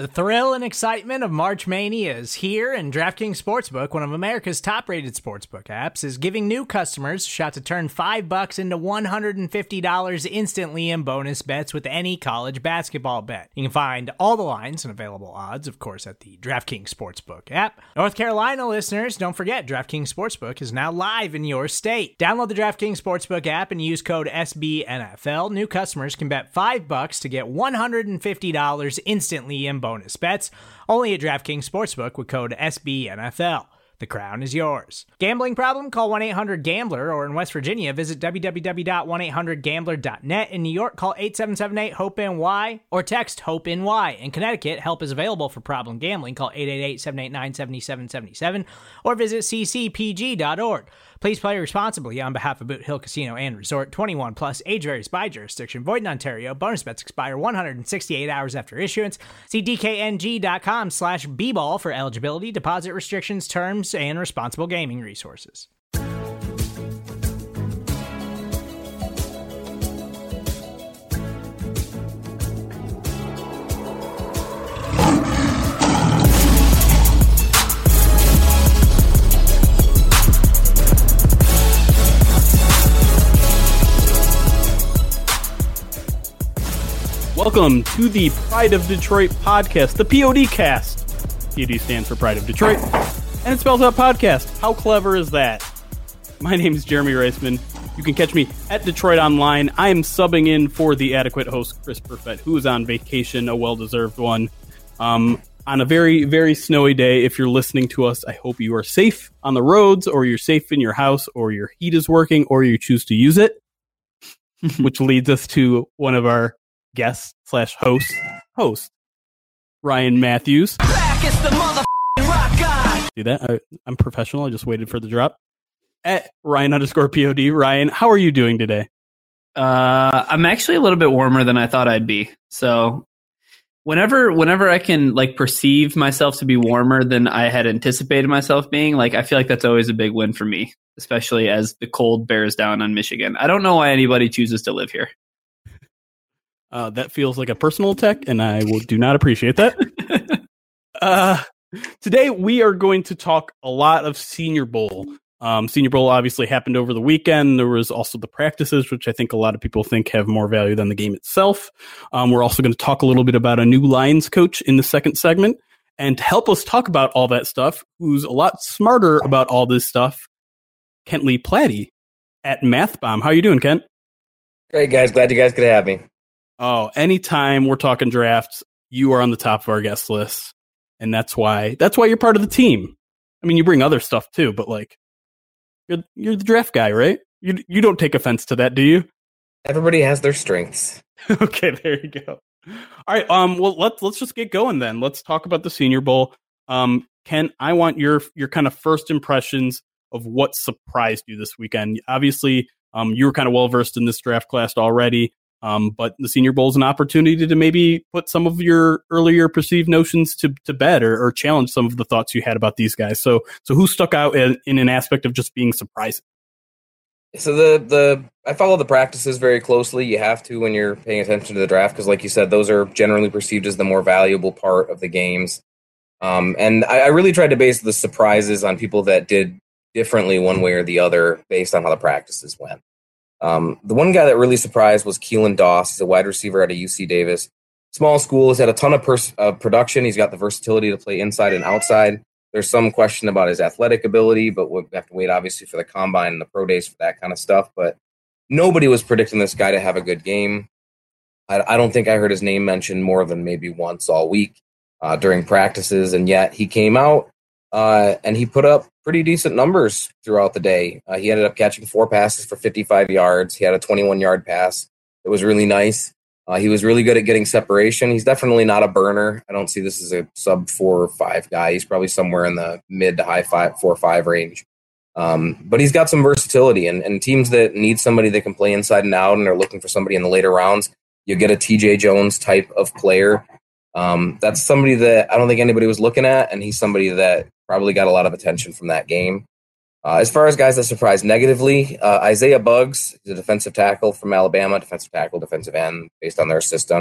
The thrill and excitement of March Mania is here, and DraftKings Sportsbook, one of America's top-rated sportsbook apps, is giving new customers a shot to turn $5 into $150 instantly in bonus bets with any college basketball bet. You can find all the lines and available odds, of course, at the DraftKings Sportsbook app. North Carolina listeners, don't forget, DraftKings Sportsbook is now live in your state. Download the DraftKings Sportsbook app and use code SBNFL. New customers can bet $5 to get $150 instantly in bonus bets, only at DraftKings Sportsbook with code SBNFL. The crown is yours. Gambling problem? Call 1-800-GAMBLER, or in West Virginia, visit www.1800gambler.net. In New York, call 877-8-HOPE-NY or text HOPE-NY. In Connecticut, help is available for problem gambling. Call 888-789-7777 or visit ccpg.org. Please play responsibly on behalf of Boot Hill Casino and Resort. 21 plus, age varies by jurisdiction. Void in Ontario. Bonus bets expire 168 hours after issuance. See dkng.com/bball for eligibility, deposit restrictions, terms, and responsible gaming resources. Welcome to the Pride of Detroit podcast, the POD cast. POD stands for Pride of Detroit, and it spells out podcast. How clever is that? My name is Jeremy Reisman. You can catch me at Detroit Online. I am subbing in for the adequate host, Chris Perfett, who is on vacation, a well-deserved one. On a very, very snowy day, if you're listening to us, I hope you are safe on the roads, or you're safe in your house, or your heat is working, or you choose to use it, which leads us to one of our guest / host Ryan Matthews. Back is the motherfucking rock god. See that? I'm professional. I just waited for the drop. At Ryan_POD. Ryan, how are you doing today? I'm actually a little bit warmer than I thought I'd be. So whenever I can perceive myself to be warmer than I had anticipated myself being, I feel like that's always a big win for me, especially as the cold bears down on Michigan. I don't know why anybody chooses to live here. That feels like a personal attack, and I do not appreciate that. Today, we are going to talk a lot of Senior Bowl. Senior Bowl obviously happened over the weekend. There was also the practices, which I think a lot of people think have more value than the game itself. We're also going to talk a little bit about a new Lions coach in the second segment. And to help us talk about all that stuff, who's a lot smarter about all this stuff, Kent Lee Platty at MathBomb. How are you doing, Kent? Great, guys. Glad you guys could have me. Oh, anytime we're talking drafts, you are on the top of our guest list, and that's why you're part of the team. I mean, you bring other stuff too, but you're the draft guy, right? You don't take offense to that, do you? Everybody has their strengths. Okay, there you go. All right, well let's just get going then. Let's talk about the Senior Bowl. Ken, I want your kind of first impressions of what surprised you this weekend. Obviously, you were kind of well versed in this draft class already. But the Senior Bowl is an opportunity to maybe put some of your earlier perceived notions to bed or challenge some of the thoughts you had about these guys. So who stuck out in an aspect of just being surprising? So I follow the practices very closely. You have to when you're paying attention to the draft because, like you said, those are generally perceived as the more valuable part of the games. And I really tried to base the surprises on people that did differently one way or the other based on how the practices went. The one guy that really surprised was Keelan Doss. He's a wide receiver out of UC Davis. Small school. He's had a ton of production. He's got the versatility to play inside and outside. There's some question about his athletic ability, but we'll have to wait, obviously, for the combine and the pro days for that kind of stuff. But nobody was predicting this guy to have a good game. I don't think I heard his name mentioned more than maybe once all week during practices, and yet he came out and he put up pretty decent numbers throughout the day. He ended up catching 4 passes for 55 yards. He had a 21-yard pass. It was really nice. He was really good at getting separation. He's definitely not a burner. I don't see this as a sub 4 or 5 guy. He's probably somewhere in the mid to high 4 or 5 range. But he's got some versatility, and teams that need somebody that can play inside and out and are looking for somebody in the later rounds, you get a TJ Jones type of player. That's somebody that I don't think anybody was looking at, and he's somebody that probably got a lot of attention from that game. As far as guys that surprised negatively, Isaiah Buggs is a defensive tackle from Alabama, defensive tackle, defensive end, based on their system.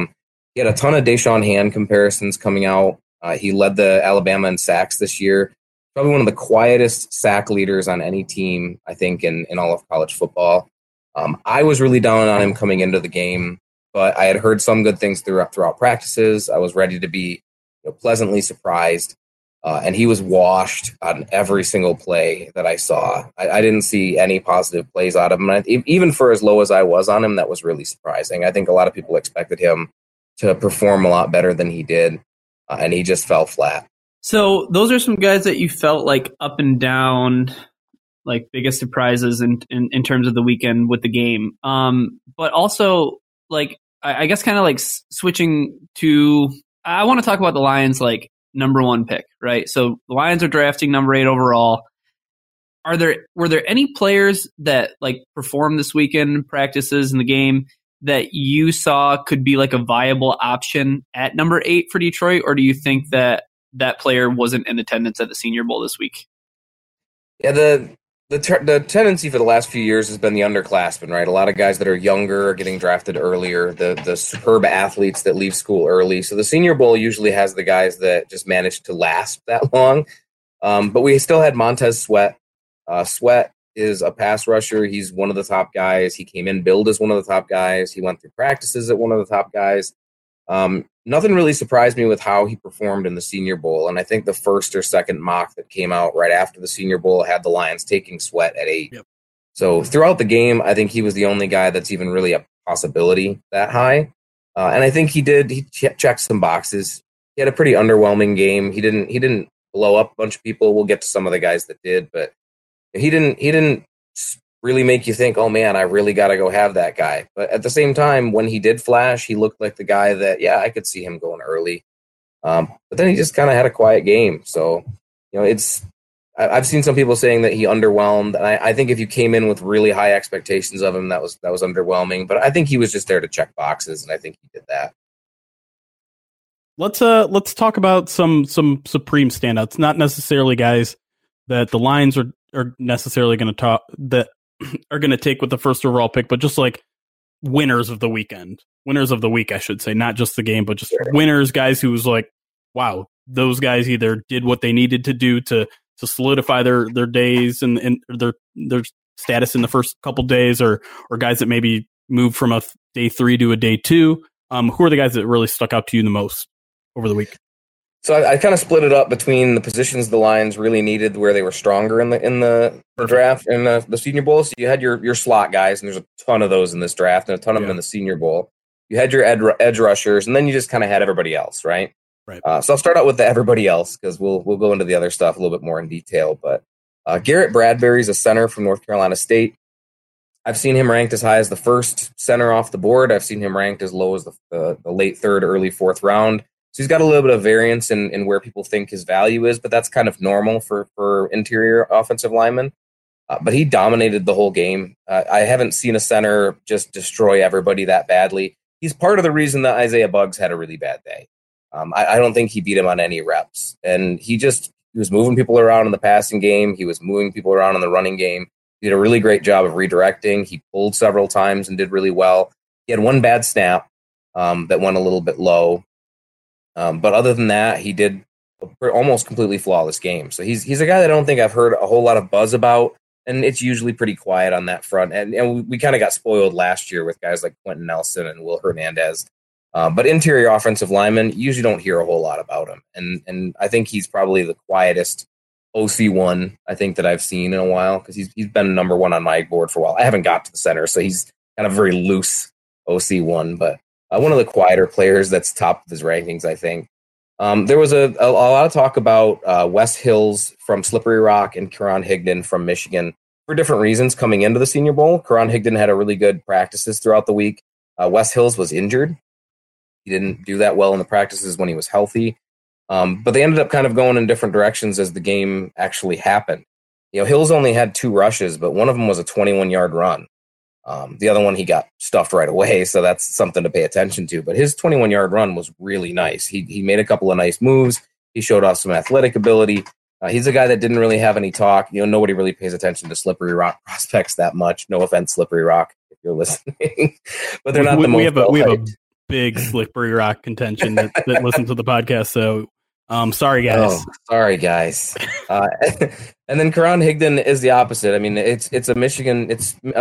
He had a ton of Deshaun Hand comparisons coming out. He led the Alabama in sacks this year. Probably one of the quietest sack leaders on any team, I think, in all of college football. I was really down on him coming into the game, but I had heard some good things throughout practices. I was ready to be pleasantly surprised. And he was washed on every single play that I saw. I didn't see any positive plays out of him. And even for as low as I was on him, that was really surprising. I think a lot of people expected him to perform a lot better than he did, and he just fell flat. So those are some guys that you felt like up and down, like biggest surprises in terms of the weekend with the game. But also, like, I guess kind of like switching to, I want to talk about the Lions, like, number 1 pick, right? So the Lions are drafting number 8 overall. Were there any players that like performed this weekend in practices in the game that you saw could be like a viable option at number 8 for Detroit, or do you think that player wasn't in attendance at the Senior Bowl this week? Yeah, the tendency for the last few years has been the underclassmen, right? A lot of guys that are younger are getting drafted earlier, the superb athletes that leave school early. So the Senior Bowl usually has the guys that just managed to last that long. But we still had Montez Sweat. Sweat is a pass rusher. He's one of the top guys. He came in billed as one of the top guys. He went through practices at one of the top guys. Nothing really surprised me with how he performed in the Senior Bowl. And I think the first or second mock that came out right after the Senior Bowl had the Lions taking Sweat at 8. Yep. So throughout the game, I think he was the only guy that's even really a possibility that high. And I think he checked some boxes. He had a pretty underwhelming game. He didn't blow up a bunch of people. We'll get to some of the guys that did, but he didn't really make you think, oh man, I really got to go have that guy. But at the same time, when he did flash, he looked like the guy that, yeah, I could see him going early. But then he just kind of had a quiet game. So, I've seen some people saying that he underwhelmed. And I think if you came in with really high expectations of him, that was underwhelming. But I think he was just there to check boxes, and I think he did that. Let's talk about some supreme standouts, not necessarily guys that the Lions are necessarily going to take with the first overall pick, but just like winners of the week, I should say, not just the game, but just winners, guys who was like, wow, those guys either did what they needed to do to solidify their days and their status in the first couple days, or guys that maybe moved from a day 3 to a day 2. Who are the guys that really stuck out to you the most over the week? So I kind of split it up between the positions the Lions really needed, where they were stronger in the draft and the Senior Bowl. So you had your slot guys, and there's a ton of those in this draft, and a ton of them in the Senior Bowl. You had your edge rushers, and then you just kind of had everybody else, right? Right. So I'll start out with the everybody else, because we'll go into the other stuff a little bit more in detail. But Garrett Bradbury's a center from North Carolina State. I've seen him ranked as high as the first center off the board. I've seen him ranked as low as the late 3rd, early 4th round. So he's got a little bit of variance in where people think his value is, but that's kind of normal for interior offensive linemen. But he dominated the whole game. I haven't seen a center just destroy everybody that badly. He's part of the reason that Isaiah Buggs had a really bad day. I don't think he beat him on any reps. And he was moving people around in the passing game. He was moving people around in the running game. He did a really great job of redirecting. He pulled several times and did really well. He had one bad snap that went a little bit low. But other than that, he did almost completely flawless game. So he's a guy that I don't think I've heard a whole lot of buzz about, and it's usually pretty quiet on that front. And we kind of got spoiled last year with guys like Quentin Nelson and Will Hernandez. But interior offensive linemen, you usually don't hear a whole lot about him. And I think he's probably the quietest OC1 I think that I've seen in a while, because he's been number 1 on my board for a while. I haven't got to the center, so he's kind of very loose OC1, but one of the quieter players that's top of his rankings, I think. There was a lot of talk about Wes Hills from Slippery Rock and Karan Higdon from Michigan for different reasons coming into the Senior Bowl. Karan Higdon had a really good practices throughout the week. Wes Hills was injured. He didn't do that well in the practices when he was healthy. But they ended up kind of going in different directions as the game actually happened. Hills only had 2 rushes, but one of them was a 21-yard run. The other one, he got stuffed right away, so that's something to pay attention to. But his 21-yard run was really nice. He made a couple of nice moves. He showed off some athletic ability. He's a guy that didn't really have any talk. Nobody really pays attention to Slippery Rock prospects that much. No offense, Slippery Rock, if you're listening. But they're not the most well-hyped. big Slippery Rock contention that listen to the podcast. So, sorry guys. Oh, sorry guys. And then Karan Higdon is the opposite. I mean, it's a Michigan.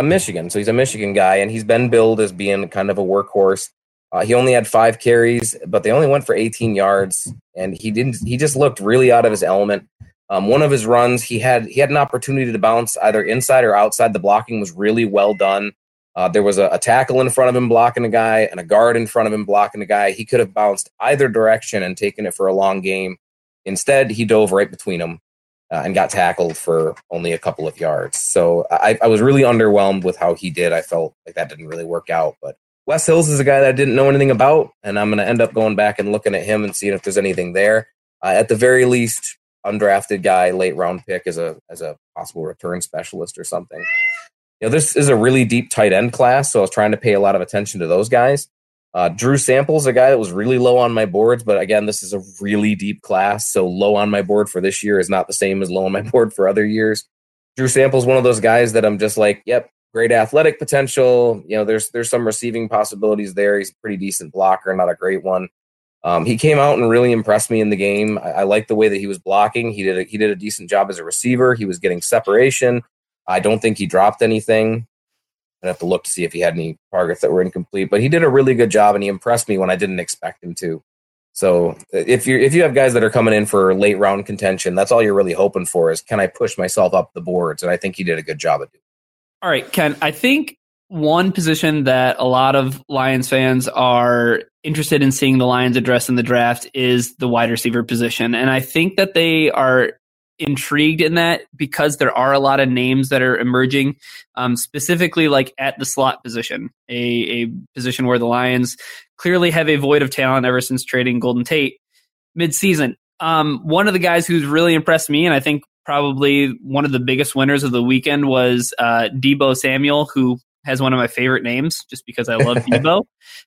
So he's a Michigan guy, and he's been billed as being kind of a workhorse. He only had 5 carries, but they only went for 18 yards, and he just looked really out of his element. One of his runs, he had an opportunity to bounce either inside or outside. The blocking was really well done. There was a tackle in front of him blocking a guy and a guard in front of him blocking a guy. He could have bounced either direction and taken it for a long game. Instead, he dove right between them and got tackled for only a couple of yards. So I was really underwhelmed with how he did. I felt like that didn't really work out. But Wes Hills is a guy that I didn't know anything about, and I'm going to end up going back and looking at him and seeing if there's anything there. At the very least, undrafted guy, late round pick as a possible return specialist or something. This is a really deep tight end class, so I was trying to pay a lot of attention to those guys. Drew Sample's a guy that was really low on my boards, but again, this is a really deep class, so low on my board for this year is not the same as low on my board for other years. Drew Sample's one of those guys that I'm just like, yep, great athletic potential. There's some receiving possibilities there. He's a pretty decent blocker, not a great one. He came out and really impressed me in the game. I like the way that he was blocking. He did a decent job as a receiver. He was getting separation. I don't think he dropped anything. I'd have to look to see if he had any targets that were incomplete, but he did a really good job, and he impressed me when I didn't expect him to. So if you have guys that are coming in for late round contention, that's all you're really hoping for is, can I push myself up the boards? And I think he did a good job of doing it. All right, Ken, I think one position that a lot of Lions fans are interested in seeing the Lions address in the draft is the wide receiver position. And I think that they are intrigued in that because there are a lot of names that are emerging, specifically like at the slot position, a position where the Lions clearly have a void of talent ever since trading Golden Tate midseason. One of the guys who's really impressed me, and I think probably one of the biggest winners of the weekend, was Deebo Samuel, who has one of my favorite names just because I love Deebo.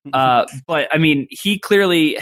But I mean, he clearly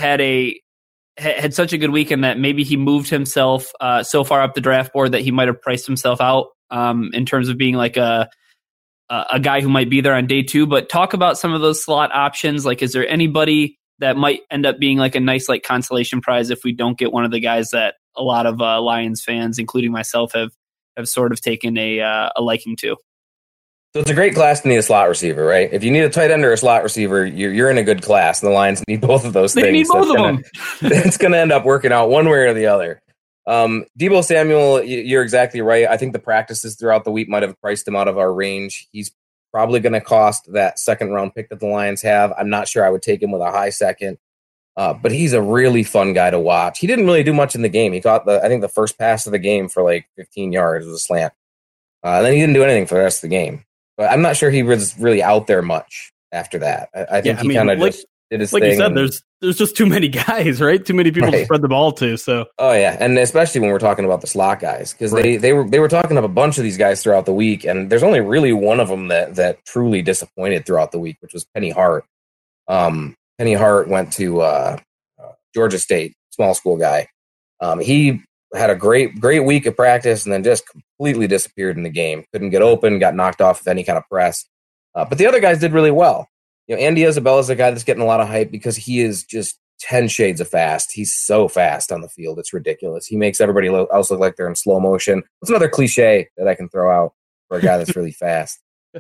had such a good weekend that maybe he moved himself so far up the draft board that he might have priced himself out in terms of being like a guy who might be there on day 2. But talk about some of those slot options. Like, is there anybody that might end up being like a nice like consolation prize if we don't get one of the guys that a lot of Lions fans, including myself, have sort of taken a liking to? So it's a great class to need a slot receiver, right? If you need a tight end or a slot receiver, you're in a good class, and the Lions need both of those things. They need both of them. It's going to end up working out one way or the other. Deebo Samuel, you're exactly right. I think the practices throughout the week might have priced him out of our range. He's probably going to cost that second-round pick that the Lions have. I'm not sure I would take him with a high second, but he's a really fun guy to watch. He didn't really do much in the game. He caught I think the first pass of the game for like 15 yards was a slant. And then he didn't do anything for the rest of the game. But I'm not sure he was really out there much after that. I think he kind of just did his thing. Like you said, there's just too many guys, right? Too many people to spread the ball to. So. Oh yeah, and especially when we're talking about the slot guys, because they were talking up a bunch of these guys throughout the week, and there's only really one of them that truly disappointed throughout the week, which was Penny Hart. Penny Hart went to Georgia State, small school guy. He had a great week of practice and then just completely disappeared in the game. Couldn't get open, got knocked off of any kind of press. But the other guys did really well. Andy Isabella is a guy that's getting a lot of hype because he is just 10 shades of fast. He's so fast on the field. It's ridiculous. He makes everybody else look like they're in slow motion. It's another cliche that I can throw out for a guy that's really fast.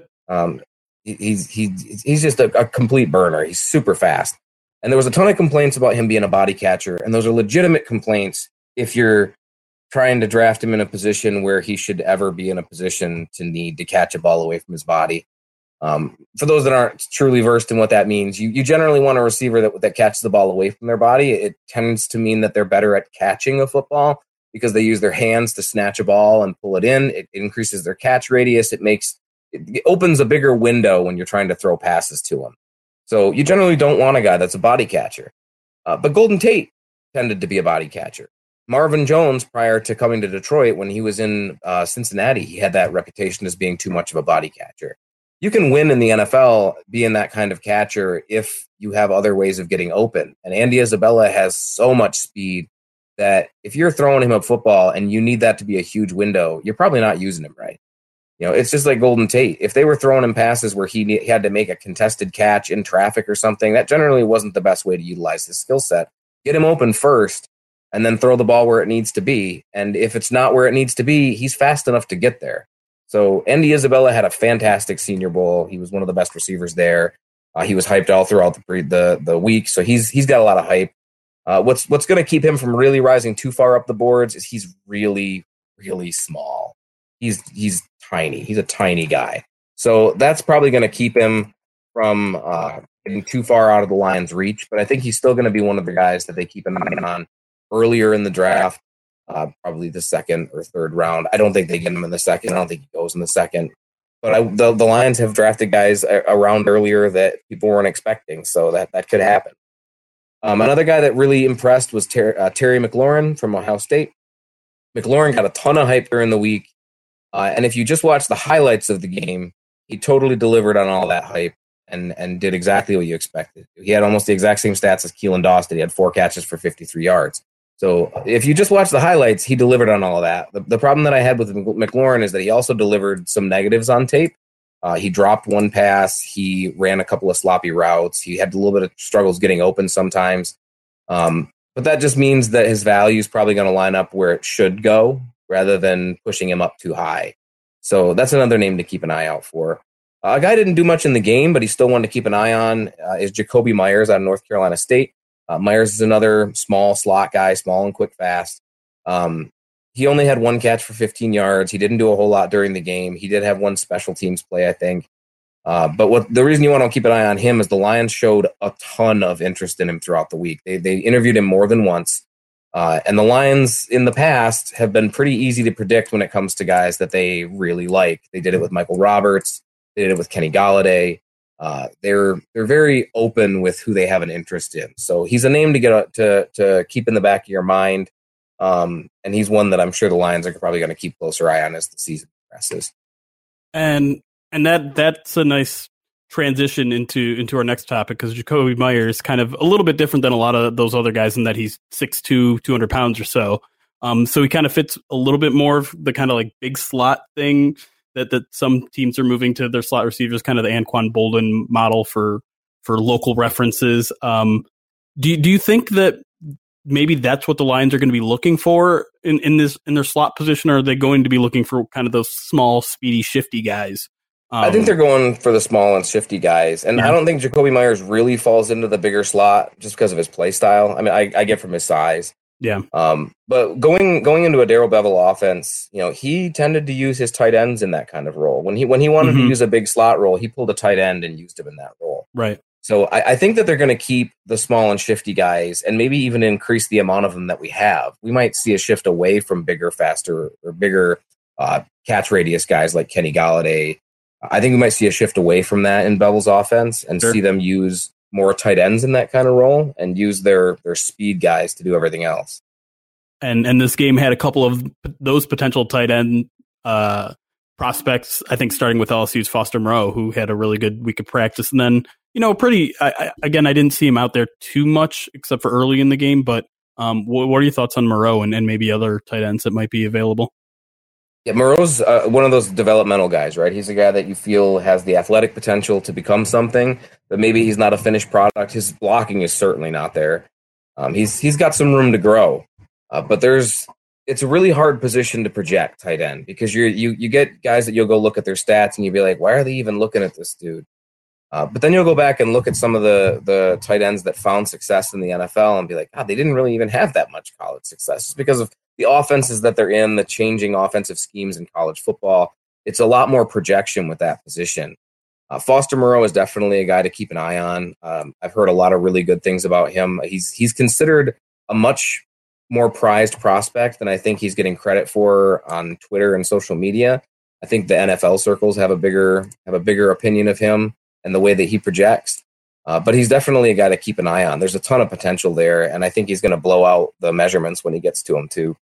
He's just a complete burner. He's super fast. And there was a ton of complaints about him being a body catcher. And those are legitimate complaints if you're trying to draft him in a position where he should ever be in a position to need to catch a ball away from his body. For those that aren't truly versed in what that means, you generally want a receiver that catches the ball away from their body. It tends to mean that they're better at catching a football because they use their hands to snatch a ball and pull it in. It increases their catch radius. It opens a bigger window when you're trying to throw passes to them. So you generally don't want a guy that's a body catcher. But Golden Tate tended to be a body catcher. Marvin Jones, prior to coming to Detroit, when he was in Cincinnati, he had that reputation as being too much of a body catcher. You can win in the NFL being that kind of catcher if you have other ways of getting open. And Andy Isabella has so much speed that if you're throwing him a football and you need that to be a huge window, you're probably not using him right. It's just like Golden Tate. If they were throwing him passes where he had to make a contested catch in traffic or something, that generally wasn't the best way to utilize his skill set. Get him open first and then throw the ball where it needs to be. And if it's not where it needs to be, he's fast enough to get there. So Andy Isabella had a fantastic Senior Bowl. He was one of the best receivers there. He was hyped all throughout the week. So he's got a lot of hype. What's going to keep him from really rising too far up the boards is he's really, really small. He's tiny. He's a tiny guy. So that's probably going to keep him from getting too far out of the Lions' reach. But I think he's still going to be one of the guys that they keep an eye on earlier in the draft, probably the second or third round. I don't think they get him in the second. I don't think he goes in the second. But the Lions have drafted guys around earlier that people weren't expecting. So that could happen. Another guy that really impressed was Terry McLaurin from Ohio State. McLaurin got a ton of hype during the week. And if you just watch the highlights of the game, he totally delivered on all that hype and did exactly what you expected. He had almost the exact same stats as Keelan Dawson. He had 4 catches for 53 yards. So if you just watch the highlights, he delivered on all of that. The problem that I had with McLaurin is that he also delivered some negatives on tape. He dropped one pass. He ran a couple of sloppy routes. He had a little bit of struggles getting open sometimes. But that just means that his value is probably going to line up where it should go, rather than pushing him up too high. So that's another name to keep an eye out for. A guy didn't do much in the game, but he's still one to keep an eye on is Jacoby Myers out of North Carolina State. Myers is another small slot guy, small and quick, fast. He only had 1 catch for 15 yards. He didn't do a whole lot during the game. He did have 1 special teams play, I think. But the reason you want to keep an eye on him is the Lions showed a ton of interest in him throughout the week. They interviewed him more than once. And the Lions in the past have been pretty easy to predict when it comes to guys that they really like. They did it with Michael Roberts. They did it with Kenny Golladay. They're very open with who they have an interest in. So he's a name to get to keep in the back of your mind. And he's one that I'm sure the Lions are probably going to keep closer eye on as the season progresses. And that's a nice transition into our next topic, because Jacoby Myers is kind of a little bit different than a lot of those other guys in that he's 6'2", 200 pounds or so. So he kind of fits a little bit more of the kind of like big slot thing that some teams are moving to their slot receivers, kind of the Anquan Boldin model for local references. Do you think that maybe that's what the Lions are going to be looking for in their slot position, or are they going to be looking for kind of those small, speedy, shifty guys? I think they're going for the small and shifty guys. And yeah. I don't think Jacoby Myers really falls into the bigger slot just because of his play style. I mean, I get from his size. Yeah. But going into a Darrell Bevell offense, he tended to use his tight ends in that kind of role. When he wanted to use a big slot role, he pulled a tight end and used him in that role. Right. So I think that they're going to keep the small and shifty guys and maybe even increase the amount of them that we have. We might see a shift away from bigger, faster, or bigger catch radius guys like Kenny Golladay. I think we might see a shift away from that in Bevell's offense and see them use more tight ends in that kind of role and use their speed guys to do everything else. And this game had a couple of those potential tight end prospects, I think, starting with LSU's Foster Moreau, who had a really good week of practice. And then, I didn't see him out there too much except for early in the game. But what are your thoughts on Moreau and maybe other tight ends that might be available? Yeah, Moreau's one of those developmental guys, right? He's a guy that you feel has the athletic potential to become something, but maybe he's not a finished product. His blocking is certainly not there. He's got some room to grow, but it's a really hard position to project tight end, because you get guys that you'll go look at their stats and you'll be like, why are they even looking at this dude? But then you'll go back and look at some of the tight ends that found success in the NFL and be like, God, they didn't really even have that much college success. It's because of the offenses that they're in, the changing offensive schemes in college football. It's a lot more projection with that position. Foster Moreau is definitely a guy to keep an eye on. I've heard a lot of really good things about him. He's considered a much more prized prospect than I think he's getting credit for on Twitter and social media. I think the NFL circles have a bigger opinion of him and the way that he projects. But he's definitely a guy to keep an eye on. There's a ton of potential there, and I think he's going to blow out the measurements when he gets to them too.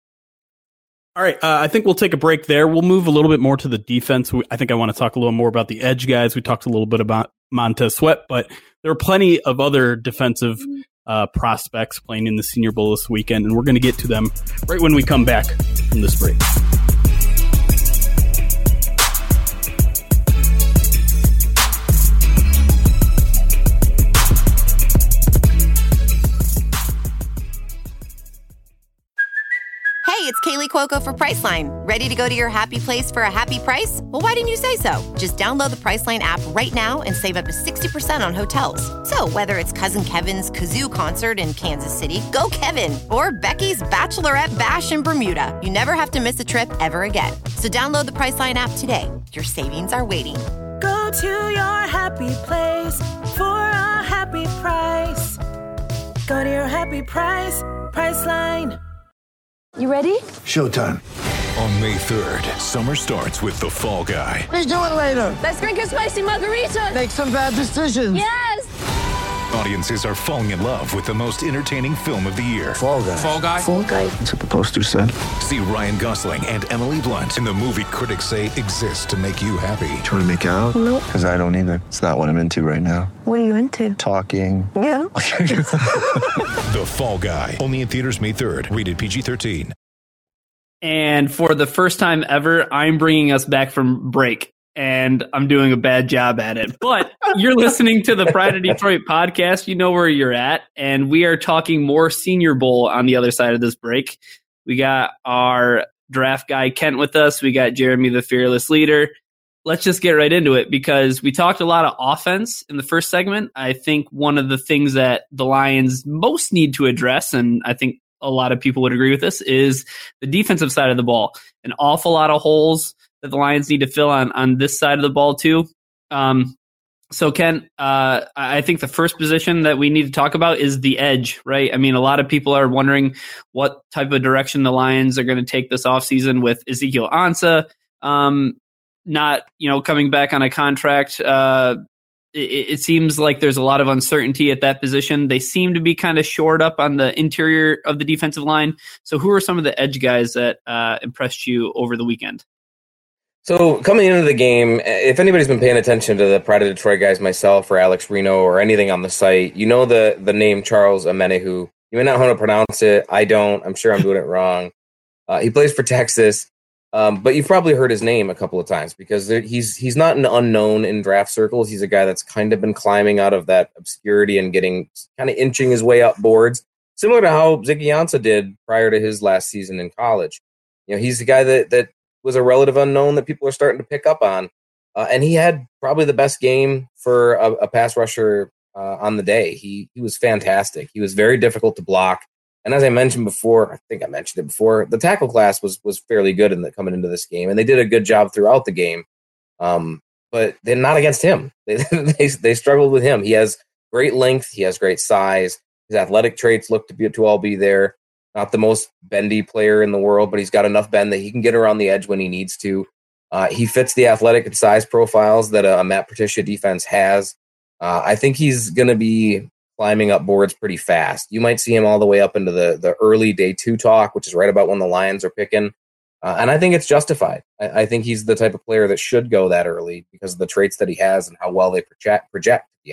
All right, I think we'll take a break there. We'll move a little bit more to the defense. I think I want to talk a little more about the edge guys. We talked a little bit about Montez Sweat, but there are plenty of other defensive prospects playing in the Senior Bowl this weekend, and we're going to get to them right when we come back from this break. it's Kaylee Cuoco for Priceline. Ready to go to your happy place for a happy price? Well, why didn't you say so? Just download the Priceline app right now and save up to 60% on hotels. So whether it's Cousin Kevin's Kazoo Concert in Kansas City, go Kevin, or Becky's Bachelorette Bash in Bermuda, you never have to miss a trip ever again. So download the Priceline app today. Your savings are waiting. Go to your happy place for a happy price. Go to your happy price, Priceline. You ready? Showtime. On May 3rd, summer starts with The Fall Guy. Let's do it later. Let's drink a spicy margarita. Make some bad decisions. Yes. Audiences are falling in love with the most entertaining film of the year. Fall Guy. Fall Guy? Fall Guy. That's what the poster said. See Ryan Gosling and Emily Blunt in the movie critics say exists to make you happy. Trying to make it out? Nope. Because I don't either. It's not what I'm into right now. What are you into? Talking. Yeah. The Fall Guy. Only in theaters May 3rd. Rated PG-13. And for the first time ever, I'm bringing us back from break, and I'm doing a bad job at it. But you're listening to the Pride of Detroit podcast. You know where you're at, and we are talking more Senior Bowl on the other side of this break. We got our draft guy, Kent, with us. We got Jeremy, the fearless leader. Let's just get right into it because we talked a lot of offense in the first segment. I think one of the things that the Lions most need to address, and I think a lot of people would agree with this, is the defensive side of the ball. An awful lot of holes that the Lions need to fill on this side of the ball too. So Ken, I think the first position that we need to talk about is the edge, right? I mean, a lot of people are wondering what type of direction the Lions are going to take this offseason with Ezekiel Ansah not, coming back on a contract. It seems like there's a lot of uncertainty at that position. They seem to be kind of shored up on the interior of the defensive line. So who are some of the edge guys that impressed you over the weekend? So coming into the game, if anybody's been paying attention to the Pride of Detroit guys, myself or Alex Reno or anything on the site, you know the name Charles Omenihu. You may not know how to pronounce it. I don't. I'm sure I'm doing it wrong. He plays for Texas. But you've probably heard his name a couple of times because he's not an unknown in draft circles. He's a guy that's kind of been climbing out of that obscurity and kind of inching his way up boards, similar to how Ziggy Ansah did prior to his last season in college. He's a guy that was a relative unknown that people are starting to pick up on. And he had probably the best game for a pass rusher on the day. He was fantastic. He was very difficult to block. And as I mentioned before, I think I mentioned it before, the tackle class was fairly good coming into this game, and they did a good job throughout the game. But they're not against him. They struggled with him. He has great length. He has great size. His athletic traits look to all be there. Not the most bendy player in the world, but he's got enough bend that he can get around the edge when he needs to. He fits the athletic and size profiles that a Matt Patricia defense has. I think he's going to be climbing up boards pretty fast. You might see him all the way up into the early day 2 talk, which is right about when the Lions are picking. And I think it's justified. I think he's the type of player that should go that early because of the traits that he has and how well they project the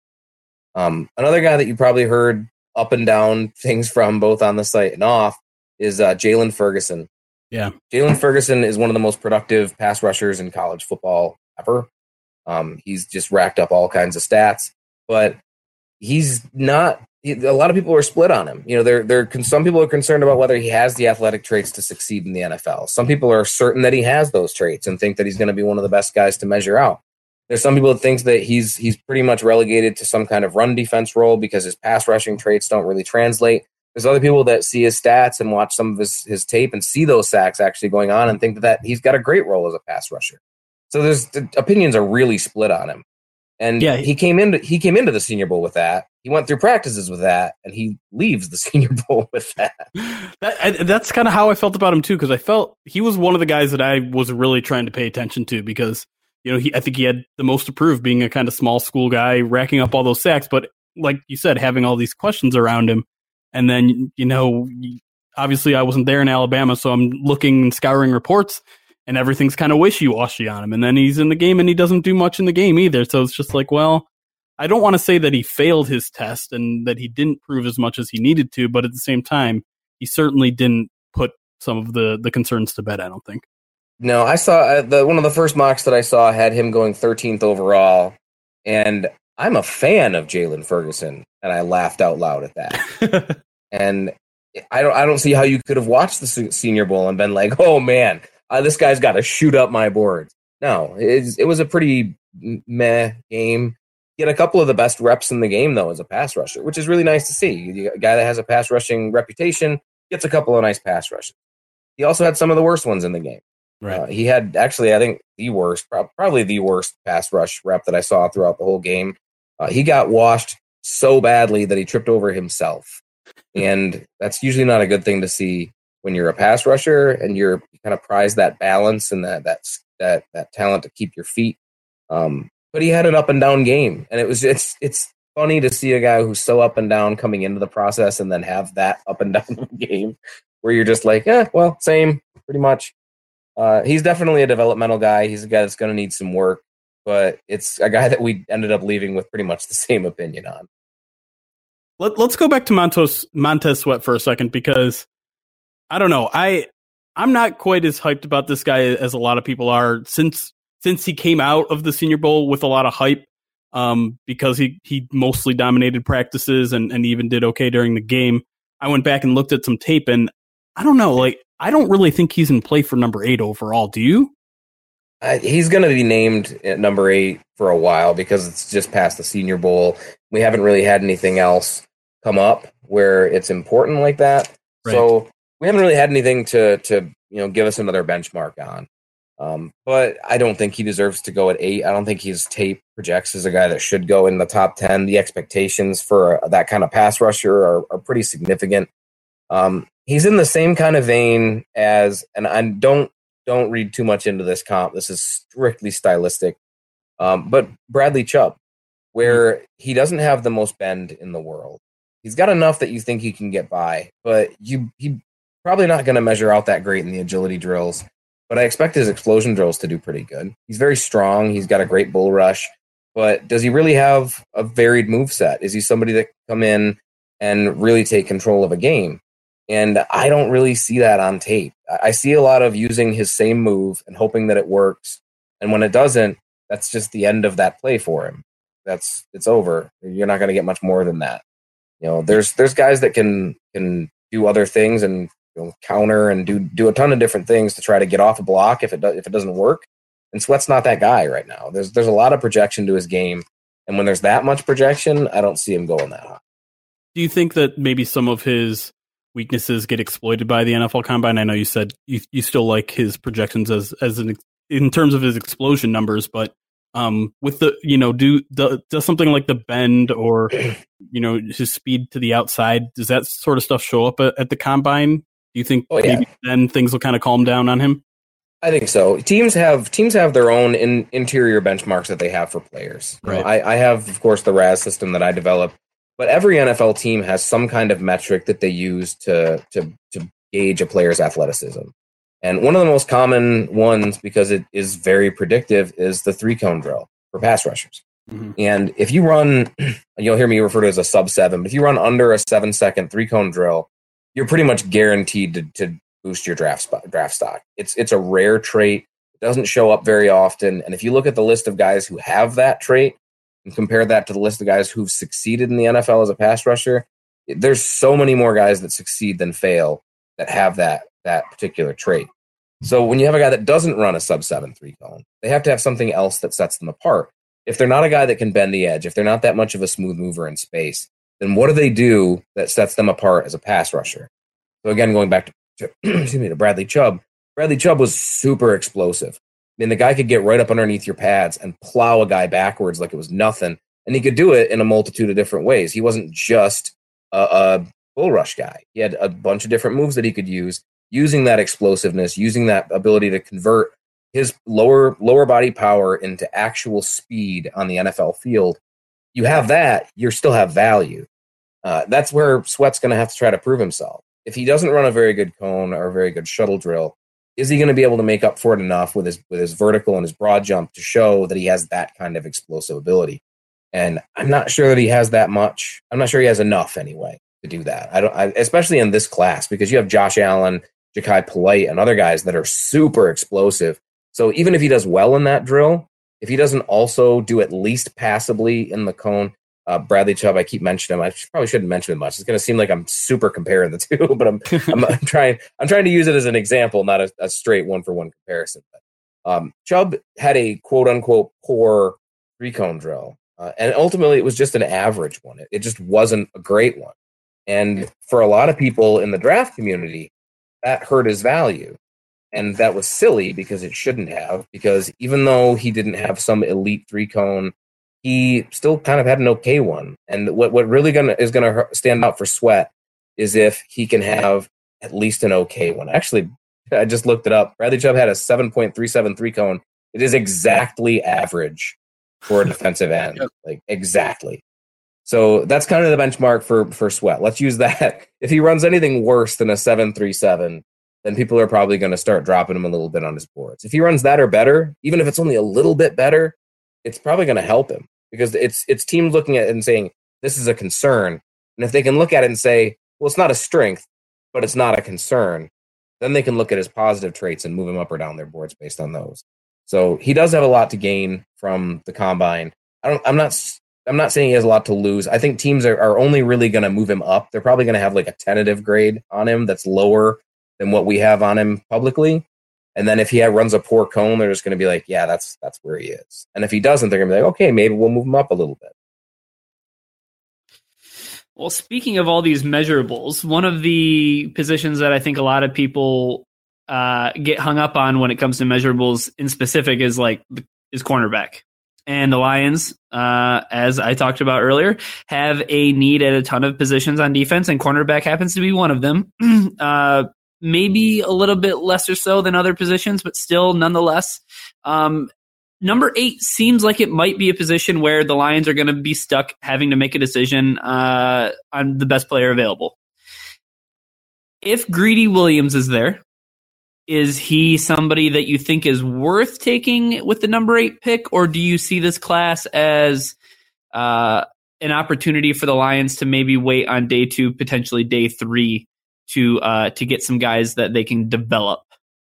NFL. Another guy that you probably heard up and down things from both on the site and off is Jalen Ferguson. Yeah. Jalen Ferguson is one of the most productive pass rushers in college football ever. He's just racked up all kinds of stats, but he's not. A lot of people are split on him. Some people are concerned about whether he has the athletic traits to succeed in the NFL. Some people are certain that he has those traits and think that he's going to be one of the best guys to measure out. There's some people that think that he's pretty much relegated to some kind of run defense role because his pass rushing traits don't really translate. There's other people that see his stats and watch some of his tape and see those sacks actually going on and think that he's got a great role as a pass rusher. So the opinions are really split on him. And yeah, he came into the Senior Bowl with that. He went through practices with that, and he leaves the Senior Bowl with that. That's kind of how I felt about him too, because I felt he was one of the guys that I was really trying to pay attention to because I think he had the most to prove being a kind of small school guy, racking up all those sacks. But like you said, having all these questions around him, and then obviously I wasn't there in Alabama, so I'm looking and scouring reports. And everything's kind of wishy-washy on him. And then he's in the game and he doesn't do much in the game either. So it's just like, well, I don't want to say that he failed his test and that he didn't prove as much as he needed to. But at the same time, he certainly didn't put some of the concerns to bed, I don't think. No, I saw one of the first mocks that I saw had him going 13th overall. And I'm a fan of Jalen Ferguson. And I laughed out loud at that. And I don't see how you could have watched the Senior Bowl and been like, oh man, this guy's got to shoot up my boards. No, it was a pretty meh game. He had a couple of the best reps in the game, though, as a pass rusher, which is really nice to see. A guy that has a pass rushing reputation gets a couple of nice pass rushes. He also had some of the worst ones in the game. Right. He had actually, I think, the worst, probably the worst pass rush rep that I saw throughout the whole game. He got washed so badly that he tripped over himself. And that's usually not a good thing to see when you're a pass rusher and you kind of prize that balance and that talent to keep your feet. But he had an up and down game, and it's funny to see a guy who's so up and down coming into the process and then have that up and down game where you're just like, well, same, pretty much. He's definitely a developmental guy. He's a guy that's going to need some work, but it's a guy that we ended up leaving with pretty much the same opinion on. Let's go back to Montez Sweat for a second, because I don't know. I'm not quite as hyped about this guy as a lot of people are since he came out of the Senior Bowl with a lot of hype, because he mostly dominated practices and even did okay during the game. I went back and looked at some tape, and I don't know, I don't really think he's in play for number 8 overall. Do you? He's going to be named at number 8 for a while because it's just past the Senior Bowl. We haven't really had anything else come up where it's important like that. Right. So we haven't really had anything to give us another benchmark on. But I don't think he deserves to go at 8. I don't think his tape projects as a guy that should go in the top 10. The expectations for that kind of pass rusher are pretty significant. He's in the same kind of vein as, and I don't read too much into this comp. This is strictly stylistic. But Bradley Chubb, where he doesn't have the most bend in the world. He's got enough that you think he can get by, but he probably not going to measure out that great in the agility drills. But I expect his explosion drills to do pretty good. He's very strong. He's got a great bull rush. But does he really have a varied moveset? Is he somebody that can come in and really take control of a game? And I don't really see that on tape. I see a lot of using his same move and hoping that it works. And when it doesn't, that's just the end of that play for him. It's over. You're not going to get much more than that. There's guys that can do other things and counter and do a ton of different things to try to get off a block if it doesn't work. And Sweat's not that guy right now. There's a lot of projection to his game, and when there's that much projection, I don't see him going that high. Do you think that maybe some of his weaknesses get exploited by the NFL Combine? I know you said you still like his projections in terms of his explosion numbers, but with the does something like the bend or his speed to the outside, does that sort of stuff show up at the Combine? Do you think maybe then things will kind of calm down on him? I think so. Teams have their own interior benchmarks that they have for players. Right. I have, of course, the RAS system that I developed, but every NFL team has some kind of metric that they use to gauge a player's athleticism. And one of the most common ones, because it is very predictive, is the 3-cone drill for pass rushers. Mm-hmm. And if you run, you'll hear me refer to it as a sub-7, but if you run under a 7-second 3-cone drill, you're pretty much guaranteed to boost your draft stock. It's a rare trait. It doesn't show up very often. And if you look at the list of guys who have that trait and compare that to the list of guys who've succeeded in the NFL as a pass rusher, there's so many more guys that succeed than fail that have that particular trait. So when you have a guy that doesn't run a sub-7 3-cone, they have to have something else that sets them apart. If they're not a guy that can bend the edge, if they're not that much of a smooth mover in space, then what do they do that sets them apart as a pass rusher? So again, going back to Bradley Chubb. Bradley Chubb was super explosive. I mean, the guy could get right up underneath your pads and plow a guy backwards like it was nothing. And he could do it in a multitude of different ways. He wasn't just a bull rush guy. He had a bunch of different moves that he could use, using that explosiveness, using that ability to convert his lower body power into actual speed on the NFL field. You have that, you still have value. That's where Sweat's going to have to try to prove himself. If he doesn't run a very good cone or a very good shuttle drill, is he going to be able to make up for it enough with his vertical and his broad jump to show that he has that kind of explosive ability? And I'm not sure that he has that much. I'm not sure he has enough anyway to do that. Especially in this class, because you have Josh Allen, Ja'Kai Polite, and other guys that are super explosive. So even if he does well in that drill, if he doesn't also do at least passably in the cone, Bradley Chubb, I keep mentioning him. I probably shouldn't mention him much. It's going to seem like I'm super comparing the two, but I'm trying to use it as an example, not a straight one-for-one comparison. But, Chubb had a quote-unquote poor three-cone drill, and ultimately it was just an average one. It just wasn't a great one. And for a lot of people in the draft community, that hurt his value. And that was silly because it shouldn't have, because even though he didn't have some elite three-cone, he still kind of had an okay one. And what really is gonna stand out for Sweat is if he can have at least an okay one. Actually, I just looked it up. Bradley Chubb had a 7.37 three-cone. It is exactly average for a defensive end. Like, exactly. So that's kind of the benchmark for Sweat. Let's use that. If he runs anything worse than a 7.37, then people are probably going to start dropping him a little bit on his boards. If he runs that or better, even if it's only a little bit better, it's probably going to help him, because it's teams looking at it and saying, this is a concern. And if they can look at it and say, well, it's not a strength, but it's not a concern, then they can look at his positive traits and move him up or down their boards based on those. So he does have a lot to gain from the combine. I'm not saying he has a lot to lose. I think teams are only really going to move him up. They're probably going to have like a tentative grade on him that's lower than what we have on him publicly. And then if he runs a poor cone, they're just going to be like, yeah, that's where he is. And if he doesn't, they're going to be like, okay, maybe we'll move him up a little bit. Well, speaking of all these measurables, one of the positions that I think a lot of people get hung up on when it comes to measurables in specific is cornerback. And the Lions, as I talked about earlier, have a need at a ton of positions on defense, and cornerback happens to be one of them. Maybe a little bit lesser so than other positions, but still, nonetheless. Number 8 seems like it might be a position where the Lions are going to be stuck having to make a decision on the best player available. If Greedy Williams is there, is he somebody that you think is worth taking with the number 8 pick, or do you see this class as an opportunity for the Lions to maybe wait on day 2, potentially day 3, to get some guys that they can develop?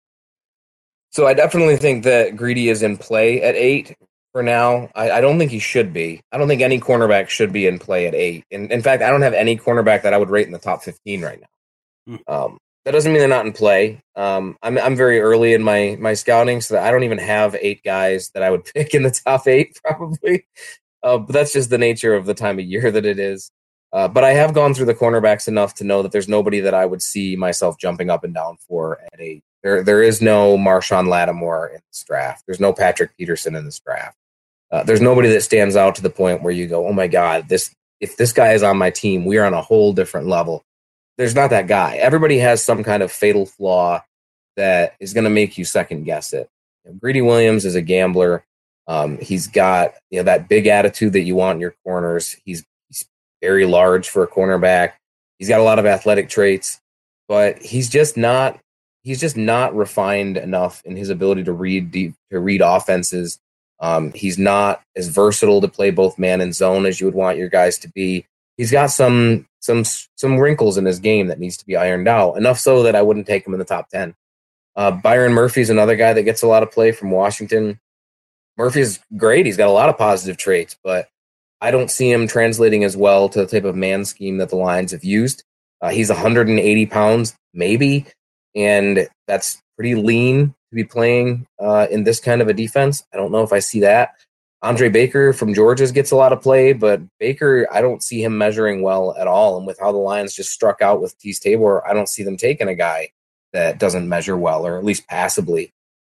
So I definitely think that Greedy is in play at 8 for now. I don't think he should be. I don't think any cornerback should be in play at 8. In fact, I don't have any cornerback that I would rate in the top 15 right now. That doesn't mean they're not in play. I'm very early in my scouting, so that I don't even have 8 guys that I would pick in the top 8 probably. But that's just the nature of the time of year that it is. But I have gone through the cornerbacks enough to know that there's nobody that I would see myself jumping up and down for at 8. There is no Marshawn Lattimore in this draft. There's no Patrick Peterson in this draft. There's nobody that stands out to the point where you go, oh my God, if this guy is on my team, we are on a whole different level. There's not that guy. Everybody has some kind of fatal flaw that is going to make you second guess it. Greedy Williams is a gambler. He's got that big attitude that you want in your corners. He's very large for a cornerback. He's got a lot of athletic traits, but he's just not refined enough in his ability to read offenses. He's not as versatile to play both man and zone as you would want your guys to be. He's got some wrinkles in his game that needs to be ironed out, enough so that I wouldn't take him in the top 10. Byron Murphy's another guy that gets a lot of play from Washington. Murphy's great. He's got a lot of positive traits, but I don't see him translating as well to the type of man scheme that the Lions have used. He's 180 pounds, maybe, and that's pretty lean to be playing in this kind of a defense. I don't know if I see that. Andre Baker from Georgia gets a lot of play, but Baker, I don't see him measuring well at all. And with how the Lions just struck out with Tease Tabor, I don't see them taking a guy that doesn't measure well, or at least passably.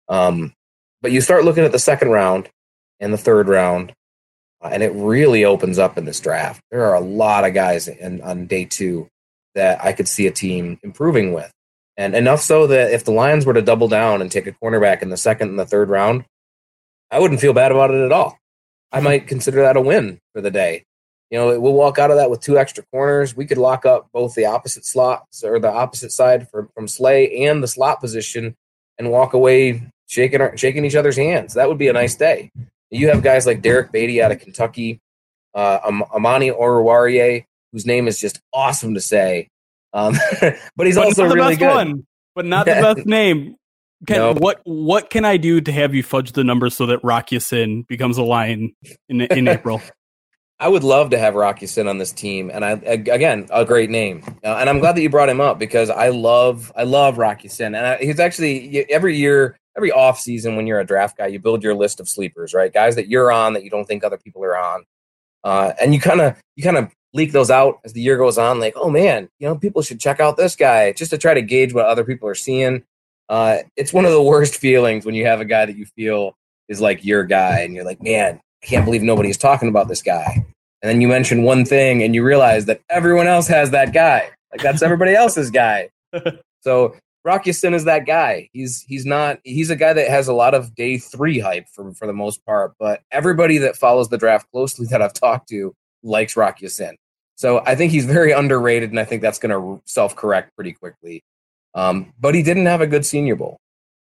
But you start looking at the second round and the third round, and it really opens up in this draft. There are a lot of guys on day 2 that I could see a team improving with. And enough so that if the Lions were to double down and take a cornerback in the second and the third round, I wouldn't feel bad about it at all. I might consider that a win for the day. We'll walk out of that with 2 extra corners. We could lock up both the opposite slots or the opposite side from Slay and the slot position and walk away shaking each other's hands. That would be a nice day. You have guys like Derek Beatty out of Kentucky, Amani Oruwariye, whose name is just awesome to say. But he's also really good. One, but not the best name. What can I do to have you fudge the numbers so that Rock Ya-Sin becomes a Lion in April? I would love to have Rocky Sin on this team, and again, a great name. And I'm glad that you brought him up because I love Rocky Sin, and he's actually every off season when you're a draft guy, you build your list of sleepers, right? Guys that you're on that you don't think other people are on, and you kind of leak those out as the year goes on. Like, oh man, people should check out this guy just to try to gauge what other people are seeing. It's one of the worst feelings when you have a guy that you feel is like your guy, and you're like, man, I can't believe nobody's talking about this guy. And then you mention one thing and you realize that everyone else has that guy. Like that's everybody else's guy. So Rocky Sin is that guy. He's a guy that has a lot of day 3 hype for the most part, but everybody that follows the draft closely that I've talked to likes Rocky Sin. So I think he's very underrated, and I think that's going to self-correct pretty quickly. But he didn't have a good Senior Bowl.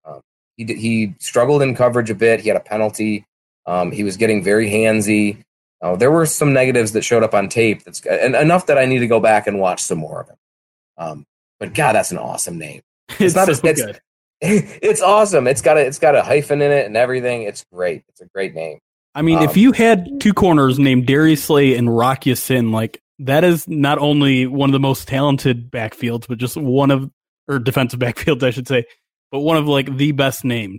He struggled in coverage a bit. He had a penalty. He was getting very handsy. There were some negatives that showed up on tape. And enough that I need to go back and watch some more of him. But God, that's an awesome name. It's good. It's awesome. It's got a hyphen in it and everything. It's great. It's a great name. I mean, if you had two corners named Darius Slay and Rocky Sin, like that is not only one of the most talented backfields, but just defensive backfields, I should say, but one of like the best named.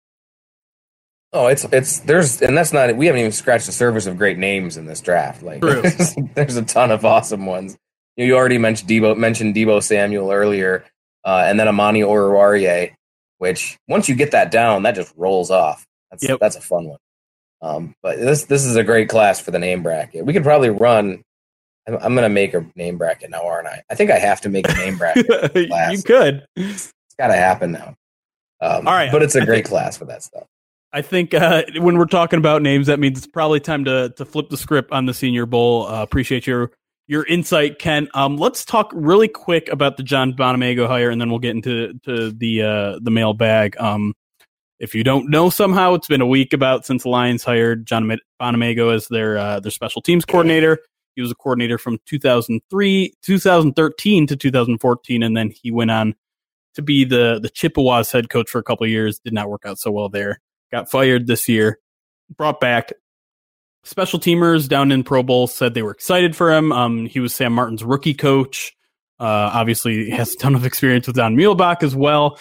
Oh, it's and that's not it. We haven't even scratched the surface of great names in this draft. Like there's a ton of awesome ones. You already mentioned Deebo Samuel earlier, and then Amani Oruwariye, which once you get that down, that just rolls off. That's a fun one. But this is a great class for the name bracket. We could probably run. I'm going to make a name bracket now, aren't I? I think I have to make a name bracket. You could. It's got to happen now. All right, but it's a great class for that stuff. I think when we're talking about names, that means it's probably time to flip the script on the Senior Bowl. Appreciate your insight, Ken. Let's talk really quick about the John Bonamego hire, and then we'll get into the mailbag. If you don't know, somehow it's been a week since the Lions hired John Bonamego as their special teams coordinator. He was a coordinator from 2013 to 2014, and then he went on to be the Chippewas head coach for a couple of years. Did not work out so well there. Got fired this year. Brought back special teamers down in Pro Bowl, said they were excited for him. He was Sam Martin's rookie coach. Obviously, has a ton of experience with Don Muhlbach as well.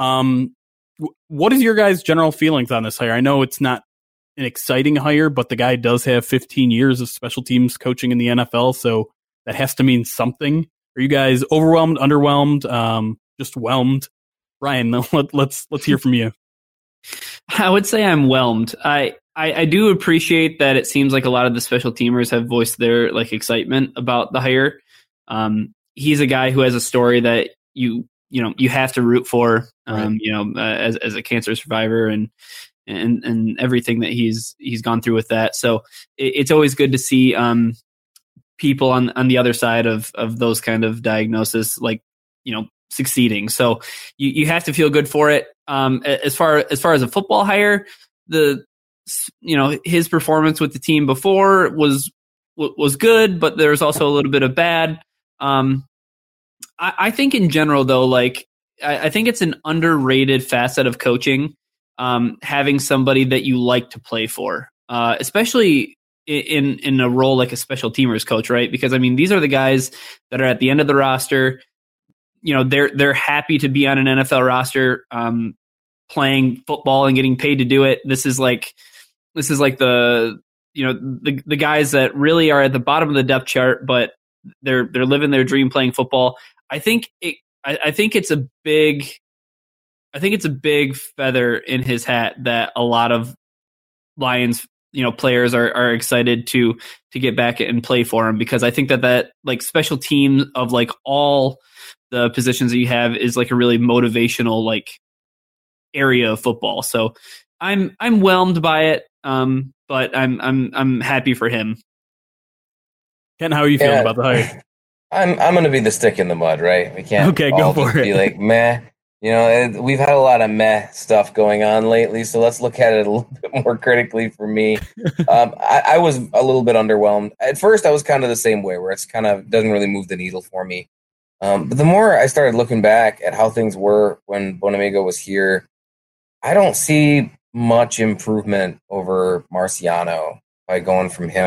What is your guys' general feelings on this hire? I know it's not an exciting hire, but the guy does have 15 years of special teams coaching in the NFL, so that has to mean something. Are you guys overwhelmed, underwhelmed, just whelmed? Ryan, let's hear from you. I would say I'm whelmed. I do appreciate that it seems like a lot of the special teamers have voiced their excitement about the hire. He's a guy who has a story that you have to root for, right. As a cancer survivor and everything that he's gone through with that. So it's always good to see people on the other side of those kind of diagnoses, succeeding. So you have to feel good for it. As far as a football hire, his performance with the team before was good, but there was also a little bit of bad. I think in general though, I think it's an underrated facet of coaching, having somebody that you like to play for, especially in a role like a special teamers coach, right? Because these are the guys that are at the end of the roster. They're happy to be on an NFL roster, playing football and getting paid to do it. This is like the guys that really are at the bottom of the depth chart, but they're living their dream playing football. I think it's a big feather in his hat that a lot of Lions players are excited to get back and play for him, because I think that special team of all the positions that you have is a really motivational area of football. So I'm whelmed by it, but I'm happy for him. Ken, how are you feeling about the hire? I'm going to be the stick in the mud, right? We can't go for it. Be meh. We've had a lot of meh stuff going on lately, so let's look at it a little bit more critically for me. I was a little bit underwhelmed. At first, I was kind of the same way, where it's kind of doesn't really move the needle for me. But the more I started looking back at how things were when Bonamego was here, I don't see much improvement over Marciano by going from him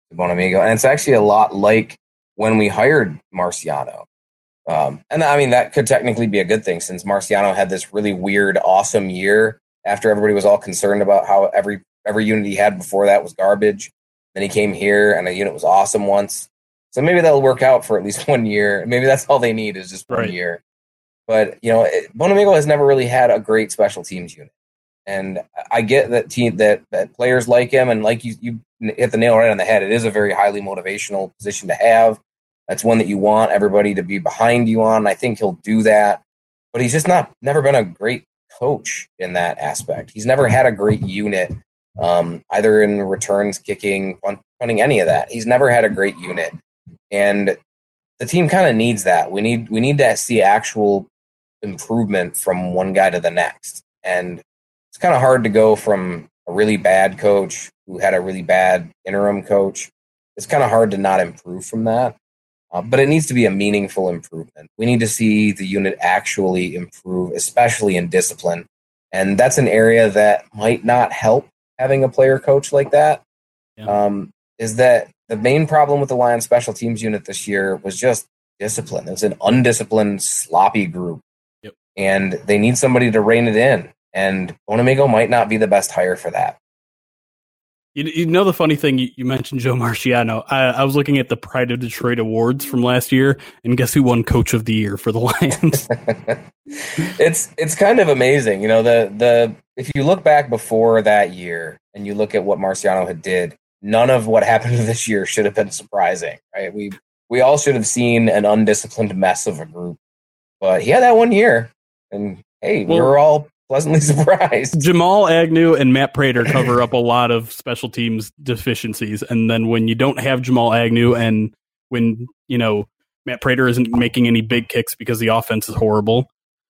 Bonamigo. And it's actually a lot like when we hired Marciano. And I mean, that could technically be a good thing since Marciano had this really weird, awesome year after everybody was all concerned about how every unit he had before that was garbage. Then he came here and a unit was awesome once. So maybe that'll work out for at least 1 year. Maybe that's all they need is just 1 year. But, Bonamigo has never really had a great special teams unit. And I get that that players like him, and like you hit the nail right on the head. It is a very highly motivational position to have. That's one that you want everybody to be behind you on. I think he'll do that. But he's just never been a great coach in that aspect. He's never had a great unit, either in returns, kicking, punting, any of that. He's never had a great unit. And the team kind of needs that. We need to see actual improvement from one guy to the next. And it's kind of hard to go from a really bad coach who had a really bad interim coach. It's kind of hard to not improve from that. But it needs to be a meaningful improvement. We need to see the unit actually improve, especially in discipline. And that's an area that might not help having a player coach like that. Yeah. Is that the main problem with the Lions special teams unit this year was just discipline. It was an undisciplined, sloppy group. Yep. And they need somebody to rein it in. And Bonamigo might not be the best hire for that. The funny thing, you mentioned Joe Marciano. I was looking at the Pride of Detroit Awards from last year, and guess who won Coach of the Year for the Lions? It's kind of amazing. If you look back before that year and you look at what Marciano had did, none of what happened this year should have been surprising, right? We all should have seen an undisciplined mess of a group. But he had that 1 year, and hey, we were all pleasantly surprised. Jamal Agnew and Matt Prater cover up a lot of special teams deficiencies. And then when you don't have Jamal Agnew and when, Matt Prater isn't making any big kicks because the offense is horrible,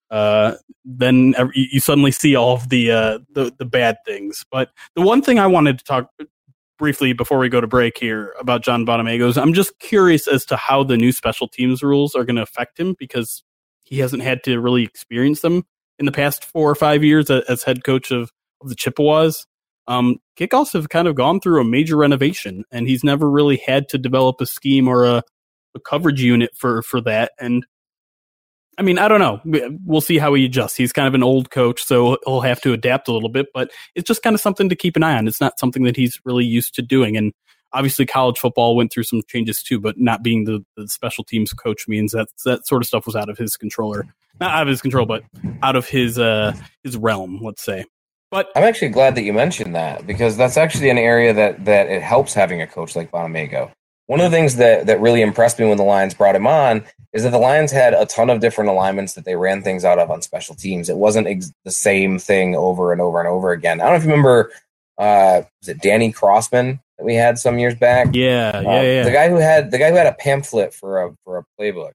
then you suddenly see all of the bad things. But the one thing I wanted to talk briefly before we go to break here about John Bonamigo is I'm just curious as to how the new special teams rules are going to affect him because he hasn't had to really experience them in the past 4 or 5 years as head coach of the Chippewas. Kickoffs have kind of gone through a major renovation, and he's never really had to develop a scheme or a coverage unit for that. And I mean, I don't know. We'll see how he adjusts. He's kind of an old coach, so he'll have to adapt a little bit, but it's just kind of something to keep an eye on. It's not something that he's really used to doing. And obviously college football went through some changes too, but not being the special teams coach means that sort of stuff was out of his control, or not out of his control, but out of his realm, let's say. But I'm actually glad that you mentioned that because that's actually an area that it helps having a coach like Bonamigo. One of the things that really impressed me when the Lions brought him on is that the Lions had a ton of different alignments that they ran things out of on special teams. It wasn't the same thing over and over and over again. I don't know if you remember, was it Danny Crossman that we had some years back? Yeah. The guy who had a pamphlet for a playbook.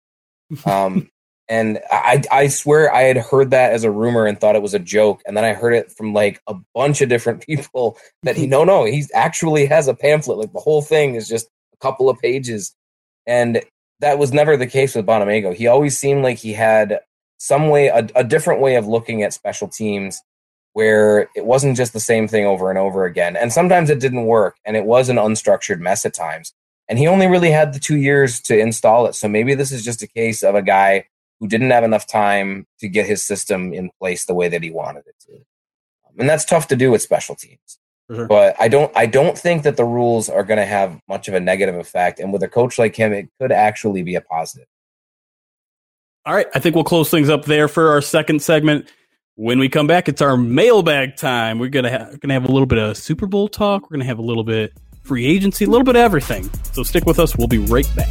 And I swear I had heard that as a rumor and thought it was a joke. And then I heard it from like a bunch of different people that he actually has a pamphlet. Like the whole thing is just a couple of pages. And that was never the case with Bonamigo. He always seemed like he had some way, a different way of looking at special teams where it wasn't just the same thing over and over again. And sometimes it didn't work and it was an unstructured mess at times. And he only really had the 2 years to install it. So maybe this is just a case of a guy who didn't have enough time to get his system in place the way that he wanted it to. And that's tough to do with special teams. Sure. But I don't think that the rules are going to have much of a negative effect. And with a coach like him, it could actually be a positive. All right. I think we'll close things up there for our second segment. When we come back, it's our mailbag time. We're gonna have a little bit of Super Bowl talk. We're gonna have a little bit free agency, a little bit of everything. So stick with us. We'll be right back.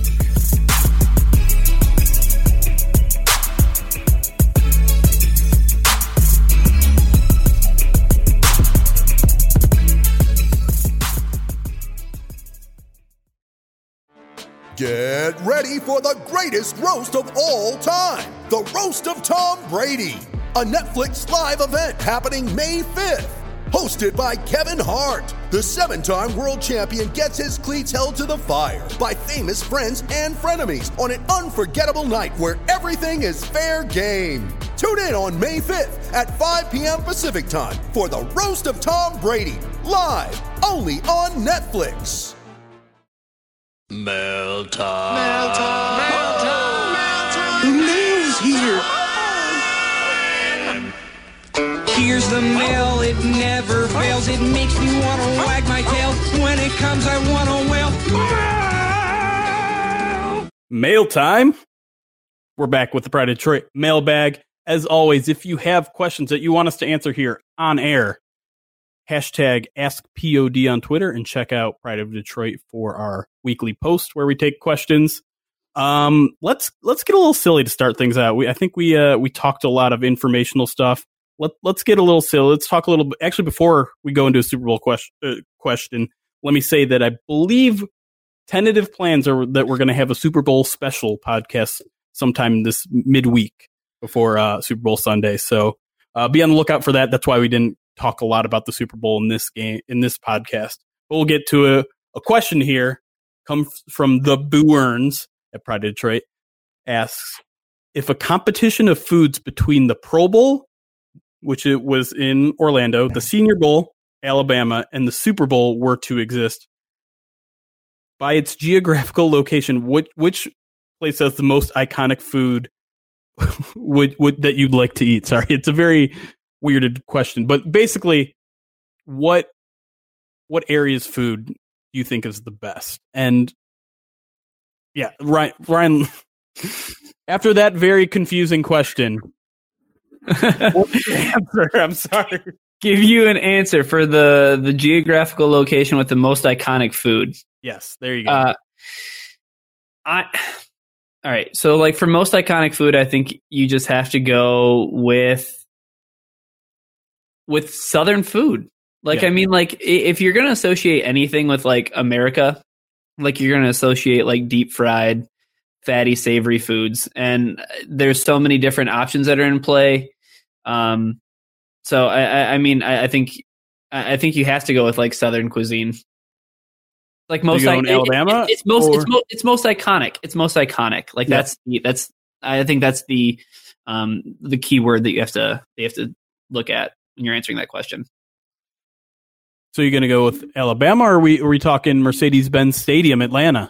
Get ready for the greatest roast of all time, the Roast of Tom Brady, a Netflix live event happening May 5th. Hosted by Kevin Hart, the 7-time world champion gets his cleats held to the fire by famous friends and frenemies on an unforgettable night where everything is fair game. Tune in on May 5th at 5 p.m. Pacific time for the Roast of Tom Brady, live only on Netflix. Mail time. Mail time. Mail time. Mail time. The mail's here. Here's the mail, it never fails. It makes me want to wag my tail. When it comes, I want to wail. Mail time. We're back with the Pride of Detroit mailbag. As always, if you have questions that you want us to answer here on air, hashtag AskPOD on Twitter and check out Pride of Detroit for our weekly post where we take questions. Let's get a little silly to start things out. I think we talked a lot of informational stuff. Let's get a little silly. Let's talk a little bit. Actually, before we go into a Super Bowl question, let me say that I believe tentative plans are that we're going to have a Super Bowl special podcast sometime this midweek before Super Bowl Sunday. So be on the lookout for that. That's why we didn't talk a lot about the Super Bowl in this podcast. But we'll get to a question here. Comes from the Booerns at Pride of Detroit. Asks, if a competition of foods between the Pro Bowl, which it was in Orlando, the Senior Bowl, Alabama, and the Super Bowl were to exist, by its geographical location, which place has the most iconic food would that you'd like to eat? Sorry, it's a very weirded question, but basically, what area's food do you think is the best? And yeah, Ryan, after that very confusing question, what's the answer? I'm sorry. Give you an answer for the geographical location with the most iconic food. Yes, there you go. All right. So, like, for most iconic food, I think you just have to go with Southern food. Like, yeah. I mean, like, if you're going to associate anything with, like, America, like, you're going to associate, like, deep fried, fatty, savory foods. And there's so many different options that are in play. So I mean, I think you have to go with, like, Southern cuisine. Like, most Alabama, it's most iconic. It's most iconic. Like, yeah. that's I think that's the key word that you have to look at when you're answering that question. So you're going to go with Alabama, or are we talking Mercedes-Benz Stadium, Atlanta?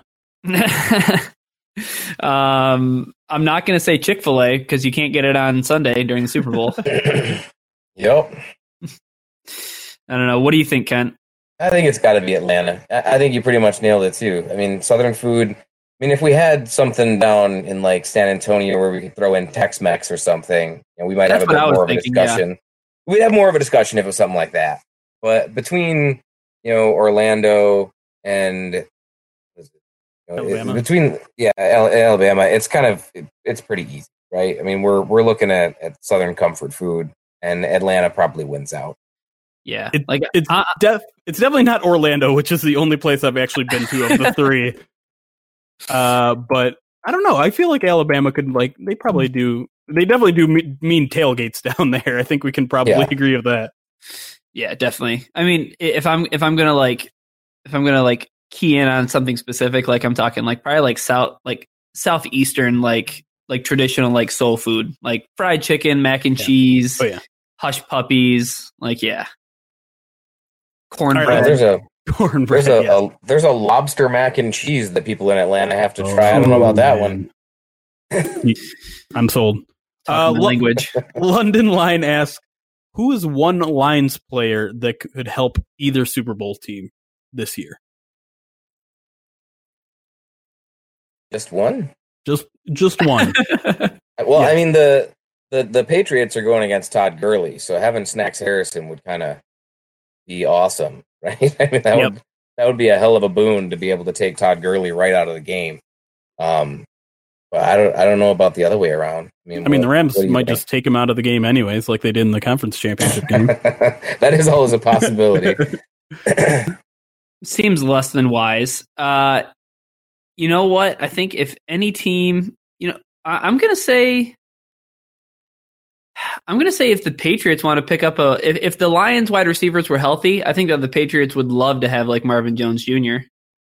I'm not going to say Chick-fil-A because you can't get it on Sunday during the Super Bowl. Yep. I don't know. What do you think, Kent? I think it's got to be Atlanta. I think you pretty much nailed it too. I mean, Southern food. I mean, if we had something down in, like, San Antonio where we could throw in Tex-Mex or something, we might have a bit more of a discussion. Yeah. We'd have more of a discussion if it was something like that. But between, Orlando and Alabama. Alabama, it's it's pretty easy, right? I mean, we're looking at Southern comfort food, and Atlanta probably wins out. Yeah, it's definitely not Orlando, which is the only place I've actually been to of the three. But I don't know. I feel like Alabama could, like, they probably do. They definitely do mean tailgates down there. I think we can probably agree with that. Yeah, definitely. I mean, if I'm gonna key in on something specific, like, I'm talking, like, probably like southeastern, like traditional, like, soul food, like fried chicken, mac and cheese, hush puppies, like, cornbread. There's a lobster mac and cheese that people in Atlanta have to try. I don't know about that one. I'm sold. Language. London Line asks, who is one Lions player that could help either Super Bowl team this year? Just one? Just one. Well, yeah. I mean, the Patriots are going against Todd Gurley, so having Snacks Harrison would kind of be awesome, right? I mean, that would be a hell of a boon to be able to take Todd Gurley right out of the game. But I don't know about the other way around. I mean, the Rams might just take him out of the game anyways, like they did in the conference championship game. That is always a possibility. Seems less than wise. You know what? I think if any team, I'm gonna say if the Patriots want to pick up if the Lions wide receivers were healthy, I think that the Patriots would love to have, like, Marvin Jones Jr.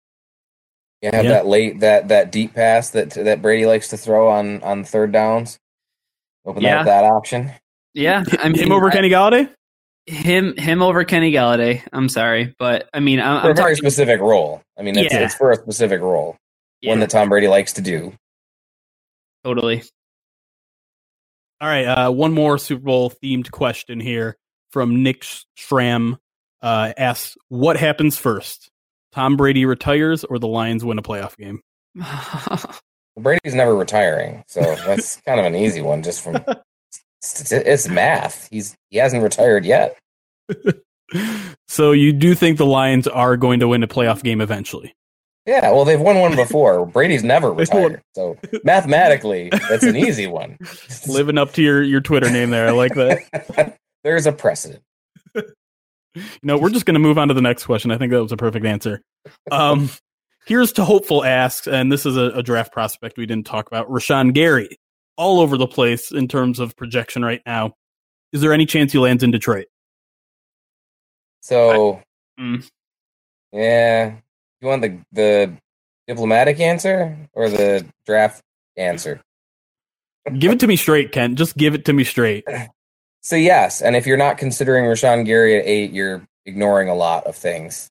That deep pass that Brady likes to throw on third downs. Open up that option. Yeah, I mean, him over Kenny Galladay. Him over Kenny Galladay. I'm sorry, but I mean, I'm for a very talking specific role. I mean, it's for a specific role, one that Tom Brady likes to do. Totally. All right, one more Super Bowl themed question here from Nick Schramm. Asks, what happens first? Tom Brady retires or the Lions win a playoff game? Brady's never retiring, so that's kind of an easy one. Just from it's math. He hasn't retired yet. So you do think the Lions are going to win a playoff game eventually? Yeah, well, they've won one before. Brady's never retired, so mathematically, that's an easy one. Living up to your Twitter name there, I like that. There's a precedent. No, we're just going to move on to the next question. I think that was a perfect answer. Here's to Hopeful asks, and this is a draft prospect we didn't talk about, Rashawn Gary, all over the place in terms of projection right now. Is there any chance he lands in Detroit? So, yeah. You want the diplomatic answer or the draft answer? Give it to me straight, Kent. Just give it to me straight. So, yes, and if you're not considering Rashawn Gary at 8, you're ignoring a lot of things.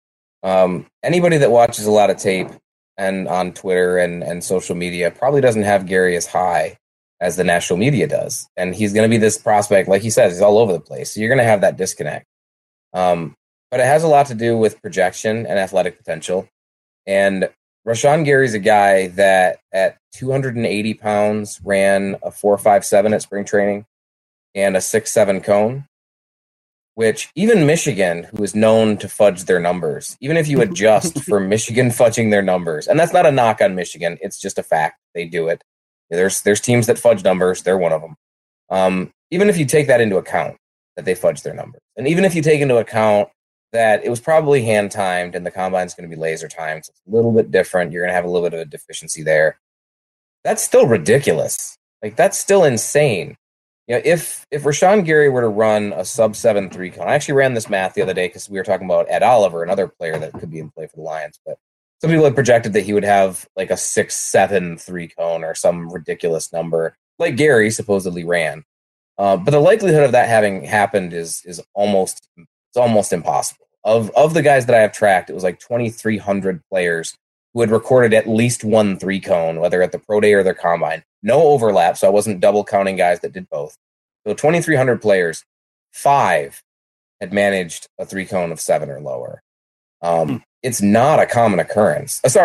Anybody that watches a lot of tape and on Twitter and social media probably doesn't have Gary as high as the national media does. And he's going to be this prospect, like he says, he's all over the place. So you're going to have that disconnect. But it has a lot to do with projection and athletic potential. And Rashawn Gary's a guy that at 280 pounds ran a 4.57 at spring training and a 6.7 cone, which even Michigan, who is known to fudge their numbers, even if you adjust for Michigan fudging their numbers, and that's not a knock on Michigan, it's just a fact. They do it. There's teams that fudge numbers. They're one of them. Even if you take that into account, that they fudge their numbers, and even if you take into account that it was probably hand timed and the combine's going to be laser timed, so it's a little bit different. You're going to have a little bit of a deficiency there. That's still ridiculous. Like, that's still insane. You know, if Rashawn Gary were to run a sub 7.3 cone, I actually ran this math the other day because we were talking about Ed Oliver, another player that could be in play for the Lions. But some people had projected that he would have like a 6.7 3 cone or some ridiculous number, like Gary supposedly ran. But the likelihood of that having happened is almost impossible. Of the guys that I have tracked, it was like 2,300 players who had recorded at least one 3 cone, whether at the pro day or their combine. No overlap, so I wasn't double counting guys that did both. So 2,300 players, 5 had managed a 3 cone of 7 or lower. It's not a common occurrence. I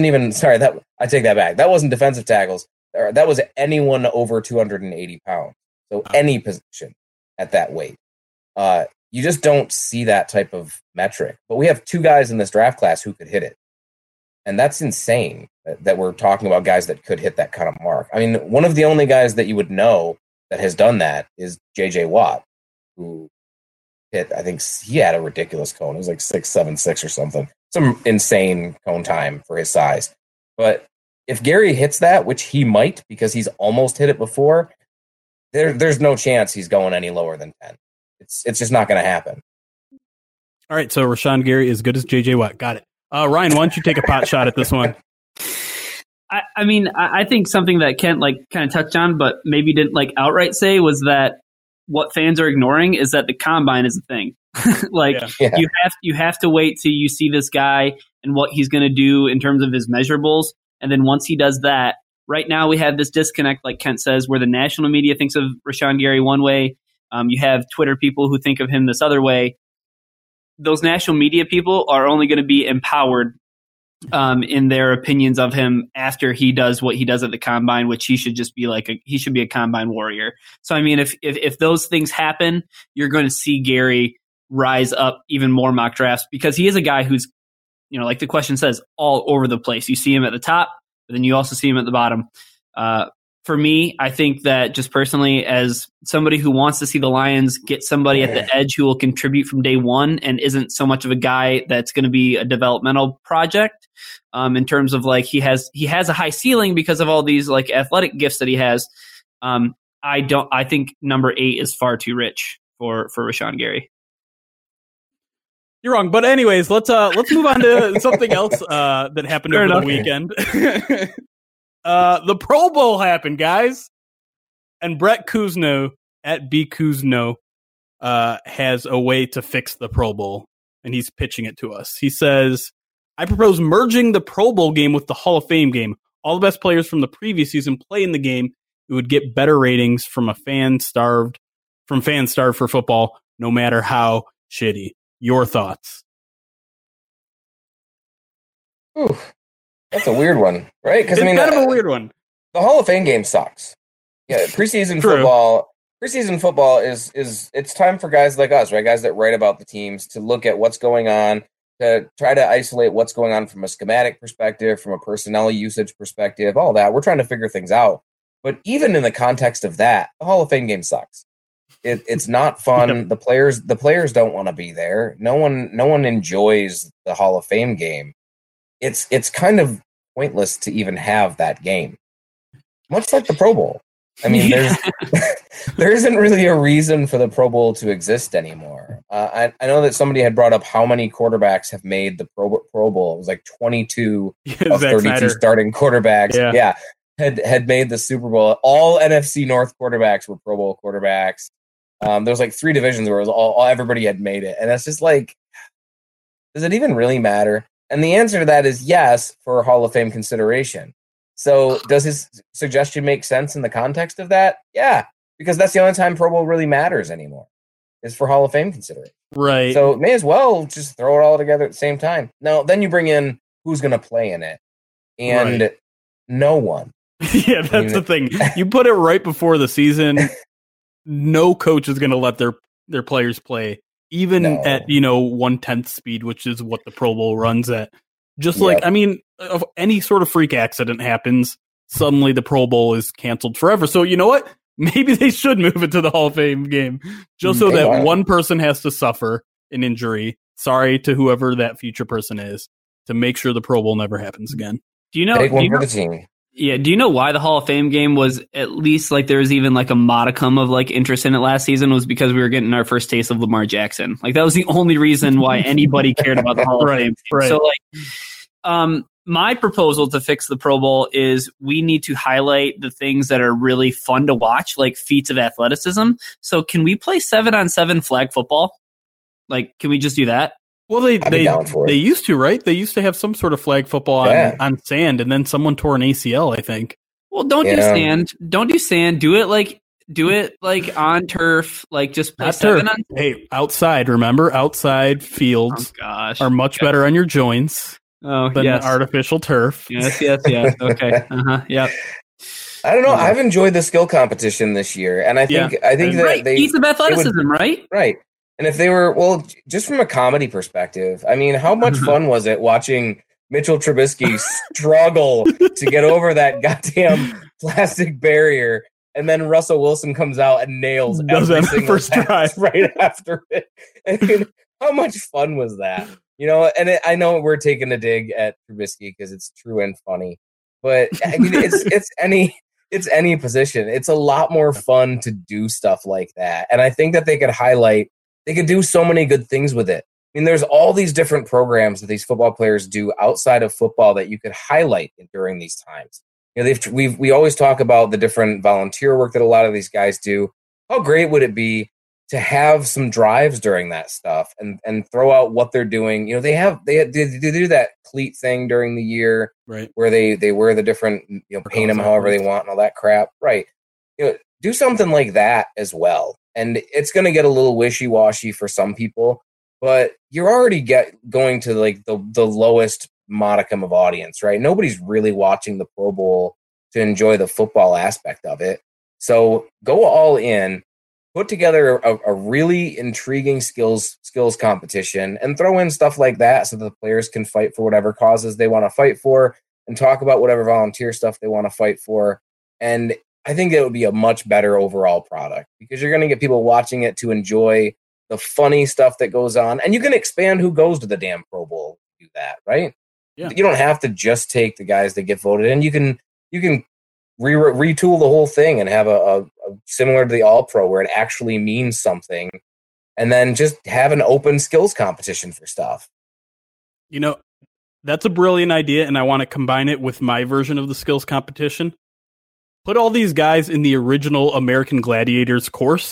take that back. That wasn't defensive tackles. That was anyone over 280 pounds. So any position at that weight. You just don't see that type of metric. But we have 2 guys in this draft class who could hit it. And that's insane that we're talking about guys that could hit that kind of mark. I mean, one of the only guys that you would know that has done that is J.J. Watt, who hit, I think he had a ridiculous cone. It was like 6.76 or something. Some insane cone time for his size. But if Gary hits that, which he might because he's almost hit it before, there's no chance he's going any lower than 10. It's just not going to happen. All right, so Rashawn Gary is good as J.J. Watt. Got it. Ryan, why don't you take a pot shot at this one? I mean, I think something that Kent kind of touched on, but maybe didn't outright say, was that what fans are ignoring is that the combine is a thing. You have to wait till you see this guy and what he's going to do in terms of his measurables, and then once he does that, right now we have this disconnect, like Kent says, where the national media thinks of Rashawn Gary one way. You have Twitter people who think of him this other way. Those national media people are only going to be empowered in their opinions of him after he does what he does at the combine, which he should just be he should be a combine warrior. So, I mean, if those things happen, you're going to see Gary rise up even more mock drafts, because he is a guy who's, like the question says, all over the place. You see him at the top, but then you also see him at the bottom. For me, I think that just personally, as somebody who wants to see the Lions get somebody at the edge who will contribute from day one and isn't so much of a guy that's going to be a developmental project, in terms of he has a high ceiling because of all these athletic gifts that he has. I think number 8 is far too rich for Rashawn Gary. You're wrong, but anyways, let's move on to something else that happened over the weekend. The Pro Bowl happened, guys, and Brett Kuzno at B Kuzno has a way to fix the Pro Bowl, and he's pitching it to us. He says, I propose merging the Pro Bowl game with the Hall of Fame game. All the best players from the previous season play in the game. It would get better ratings from fans starved for football, no matter how shitty. Your thoughts? Ooh, that's a weird one, right? Because It's kind of a weird one. The Hall of Fame game sucks. Yeah, preseason True. football. Preseason football is it's time for guys like us, right? Guys that write about the teams to look at what's going on, to try to isolate what's going on from a schematic perspective, from a personnel usage perspective, all that. We're trying to figure things out. But even in the context of that, the Hall of Fame game sucks. It's not fun. Yep. The players don't want to be there. No one enjoys the Hall of Fame game. It's kind of pointless to even have that game. Much like the Pro Bowl. I mean, there isn't really a reason for the Pro Bowl to exist anymore. I know that somebody had brought up how many quarterbacks have made the Pro Bowl. It was like 22 of 32 Snyder. Starting quarterbacks. Yeah, had made the Super Bowl. All NFC North quarterbacks were Pro Bowl quarterbacks. There was like 3 divisions where it was everybody had made it, and it's just like, does it even really matter? And the answer to that is yes, for Hall of Fame consideration. So does his suggestion make sense in the context of that? Yeah, because that's the only time Pro Bowl really matters anymore, is for Hall of Fame consideration. Right. So may as well just throw it all together at the same time. Now, then you bring in who's going to play in it, and no one. Yeah, that's the thing. You put it right before the season. No coach is going to let their players play, even at 1/10 speed, which is what the Pro Bowl runs at. Just like, I mean, if any sort of freak accident happens, suddenly the Pro Bowl is canceled forever. So you know what? Maybe they should move it to the Hall of Fame game, just so that one person has to suffer an injury. Sorry to whoever that future person is, to make sure the Pro Bowl never happens again. Do you know? Yeah, do you know why the Hall of Fame game was at least like there was even like a modicum of like interest in it last season? Was because we were getting our first taste of Lamar Jackson. Like that was the only reason why anybody cared about the Hall of Fame. Right. So like, my proposal to fix the Pro Bowl is we need to highlight the things that are really fun to watch, like feats of athleticism. So can we play 7-on-7 flag football? Like, can we just do that? Well, they used to, right? They used to have some sort of flag football on sand, and then someone tore an ACL, I think. Well, don't do sand. Don't do sand. Do it like on turf. Like just play 7 on. Hey, outside. Remember, outside fields are much better on your joints than artificial turf. Yes. Okay. Yep. I don't know. I've enjoyed the skill competition this year, and I think that feats of athleticism, right? Right. And if they were, just from a comedy perspective, I mean, how much fun was it watching Mitchell Trubisky struggle to get over that goddamn plastic barrier, and then Russell Wilson comes out and nails every single first drive right after it? I mean, how much fun was that? And I know we're taking a dig at Trubisky because it's true and funny, but I mean, it's any position. It's a lot more fun to do stuff like that, and I think that they could highlight. They could do so many good things with it. I mean, there's all these different programs that these football players do outside of football that you could highlight during these times. We always talk about the different volunteer work that a lot of these guys do. How great would it be to have some drives during that stuff and throw out what they're doing? They do that cleat thing during the year, right? Where they wear the different, paint them however they want and all that crap, right? Do something like that as well. And it's going to get a little wishy-washy for some people, but you're already going to like the lowest modicum of audience, right? Nobody's really watching the Pro Bowl to enjoy the football aspect of it. So go all in, put together a really intriguing skills competition, and throw in stuff like that so that the players can fight for whatever causes they want to fight for and talk about whatever volunteer stuff they want to fight for. And I think it would be a much better overall product because you're going to get people watching it to enjoy the funny stuff that goes on. And you can expand who goes to the damn Pro Bowl. Do that, right? Yeah. You don't have to just take the guys that get voted in. You can retool the whole thing and have a similar to the All-Pro where it actually means something, and then just have an open skills competition for stuff. That's a brilliant idea, and I want to combine it with my version of the skills competition. Put all these guys in the original American Gladiators course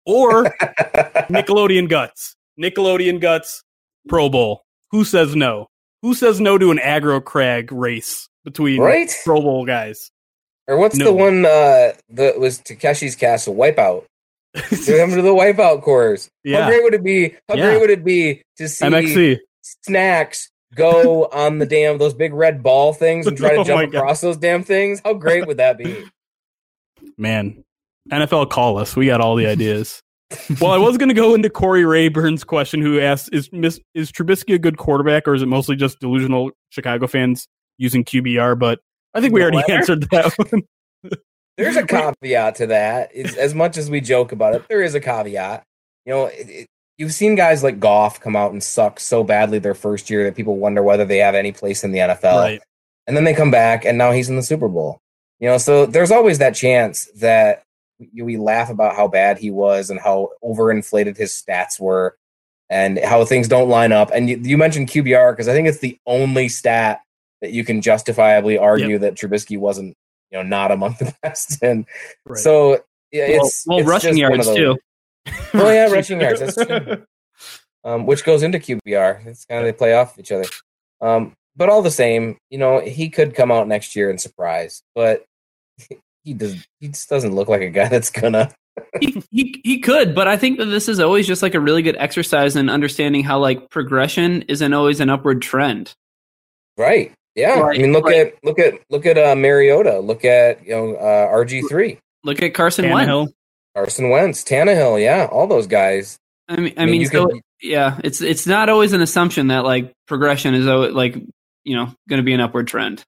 Or Nickelodeon Guts. Nickelodeon Guts, Pro Bowl. Who says no? Who says no to an aggro crag race between Pro Bowl guys? Or what's the one that was Takeshi's Castle? Wipeout. Remember the Wipeout course? Yeah. How great would it be? How great would it be to see MXC. Snacks go on the those big red ball things and try to jump across those damn things? How great would that be? Man, NFL, call us. We got all the ideas. Well, I was going to go into Corey Rayburn's question, who asked, is Trubisky a good quarterback, or is it mostly just delusional Chicago fans using QBR? But I think we already answered that one. There's a caveat to that. As much as we joke about it, there is a caveat. You know, you've seen guys like Goff come out and suck so badly their first year that people wonder whether they have any place in the NFL. Right. And then they come back, and now he's in the Super Bowl. You know, so there's always that chance that we laugh about how bad he was and how overinflated his stats were and how things don't line up. And you mentioned QBR because I think it's the only stat that you can justifiably argue that Trubisky wasn't, not among the best. And so it's rushing yards too. Oh yeah, rushing yards. That's true. Which goes into QBR. It's kind of they play off each other. But all the same, he could come out next year and surprise, but he just doesn't look like a guy that's gonna. he could, but I think that this is always just like a really good exercise in understanding how like progression isn't always an upward trend. Right. Yeah. I mean, look at Mariota. Look at RG3. Look at Carson Wentz. Tannehill. Yeah, all those guys. I mean, it's not always an assumption that like progression is like going to be an upward trend.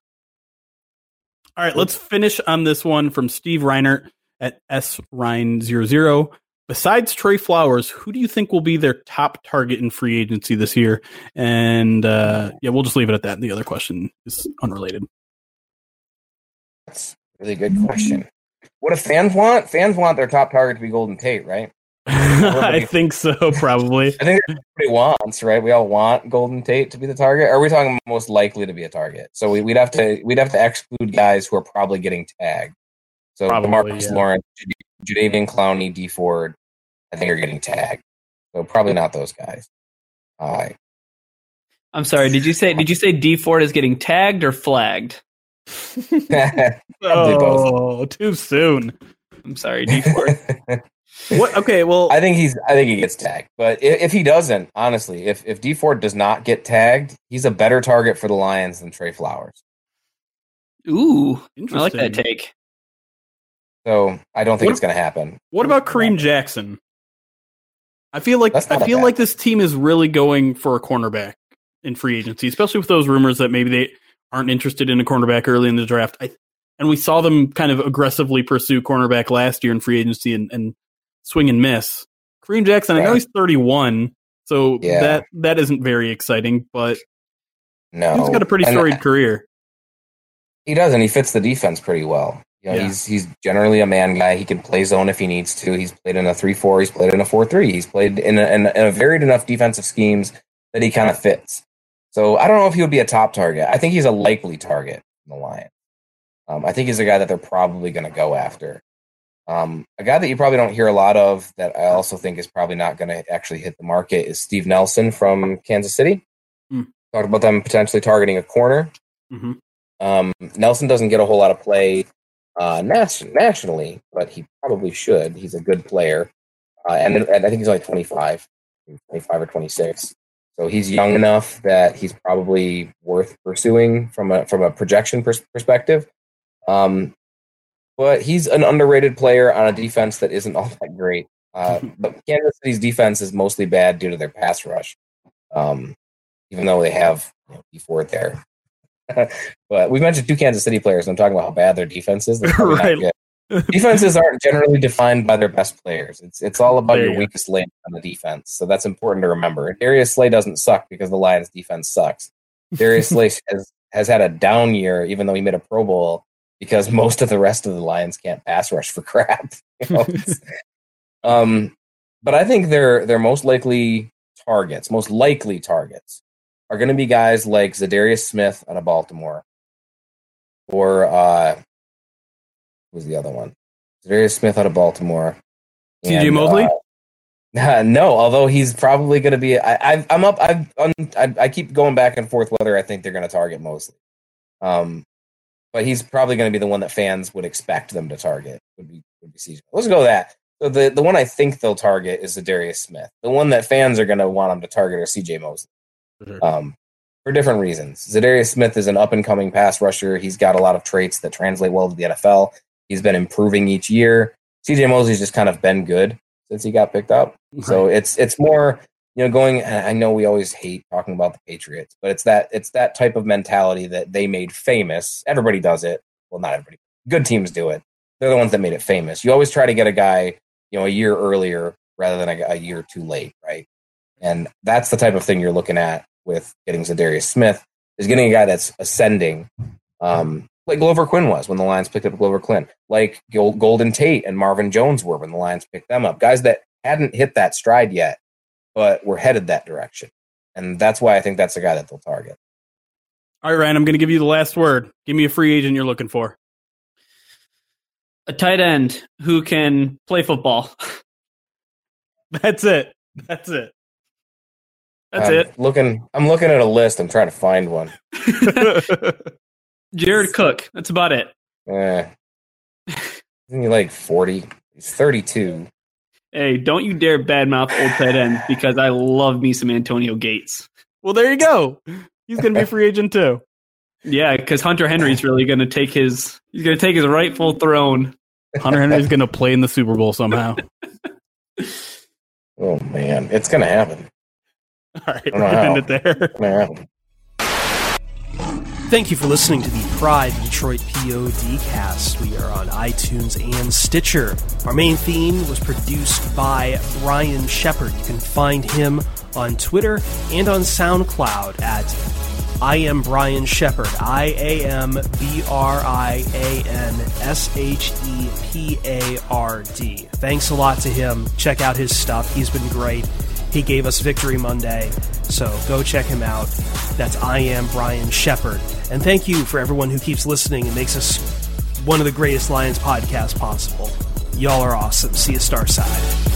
All right, let's finish on this one from Steve Reinert at SRein00. Besides Trey Flowers, who do you think will be their top target in free agency this year? And we'll just leave it at that. The other question is unrelated. That's a really good question. What do fans want? Fans want their top target to be Golden Tate, right? I think so, probably. I think everybody wants, right? We all want Golden Tate to be the target. Or are we talking most likely to be a target? So we'd have to exclude guys who are probably getting tagged. So Marcus Lawrence, Jadeveon Clowney, D Ford, I think are getting tagged. So probably not those guys. I'm sorry. Did you say D Ford is getting tagged or flagged? Oh, too soon. I'm sorry, D Ford. What? Okay, well, I think he gets tagged. But if he doesn't, honestly, if D Ford does not get tagged, he's a better target for the Lions than Trey Flowers. Ooh, I like that take. So I don't think it's going to happen. What about Kareem Jackson? I feel like this team is really going for a cornerback in free agency, especially with those rumors that maybe they aren't interested in a cornerback early in the draft. And we saw them kind of aggressively pursue cornerback last year in free agency and swing and miss. Kareem Jackson, I know he's 31, so that isn't very exciting, but he's got a pretty storied career. He does, and he fits the defense pretty well. He's generally a man guy. He can play zone if he needs to. He's played in a 3-4. He's played in a 4-3. He's played in a varied enough defensive schemes that he kind of fits. So I don't know if he would be a top target. I think he's a likely target in the Lions. I think he's a guy that they're probably going to go after. A guy that you probably don't hear a lot of that I also think is probably not going to actually hit the market is Steve Nelson from Kansas City. Talked about them potentially targeting a corner. Mm-hmm. Nelson doesn't get a whole lot of play nationally, but he probably should. He's a good player. And I think he's only 25 or 26. So he's young enough that he's probably worth pursuing from a projection perspective. But he's an underrated player on a defense that isn't all that great. But Kansas City's defense is mostly bad due to their pass rush, even though they have D Ford there. But we mentioned two Kansas City players, and I'm talking about how bad their defense is. Right. Defenses aren't generally defined by their best players. It's all about your weakest link on the defense. So that's important to remember. Darius Slay doesn't suck because the Lions' defense sucks. Darius Slay has had a down year, even though he made a Pro Bowl, because most of the rest of the Lions can't pass rush for crap. But I think their most likely targets are going to be guys like Zadarius Smith out of Baltimore, or who's the other one? Zadarius Smith out of Baltimore. C.J. Mosley? No, although he's probably going to be. I keep going back and forth whether I think they're going to target Mosley. But he's probably going to be the one that fans would expect them to target. Would be CJ. Let's go with that. So the one I think they'll target is Zadarius Smith. The one that fans are going to want him to target are CJ Mosley. Mm-hmm. For different reasons. Zadarius Smith is an up-and-coming pass rusher. He's got a lot of traits that translate well to the NFL. He's been improving each year. CJ Mosley's just kind of been good since he got picked up. Right. So it's more, going, I know we always hate talking about the Patriots, but it's that type of mentality that they made famous. Everybody does it. Well, not everybody. Good teams do it. They're the ones that made it famous. You always try to get a guy, a year earlier rather than a year too late, right? And that's the type of thing you're looking at with getting Zadarius Smith, is getting a guy that's ascending, like Glover Quinn was when the Lions picked up Glover Quinn, like Golden Tate and Marvin Jones were when the Lions picked them up. Guys that hadn't hit that stride yet, but were headed that direction. And that's why I think that's the guy that they'll target. All right, Ryan, I'm going to give you the last word. Give me a free agent you're looking for. A tight end who can play football. That's it. I'm looking at a list. I'm trying to find one. Jared Cook. That's about it. Isn't he like 40? He's 32. Hey, don't you dare badmouth old tight end, because I love me some Antonio Gates. Well, there you go. He's going to be a free agent too. Yeah, because Hunter Henry's really going to take his rightful throne. Hunter Henry's going to play in the Super Bowl somehow. Oh man, it's going to happen. All right, we're going to end it there. Thank you for listening to the Pride Detroit PODcast. We are on iTunes and Stitcher. Our main theme was produced by Brian Shepard. You can find him on Twitter and on SoundCloud at I am Brian Shepard. IamBrianShepard. Thanks a lot to him. Check out his stuff. He's been great. He gave us Victory Monday, so go check him out. That's I Am Brian Shepard. And thank you for everyone who keeps listening and makes us one of the greatest Lions podcasts possible. Y'all are awesome. See you Starside.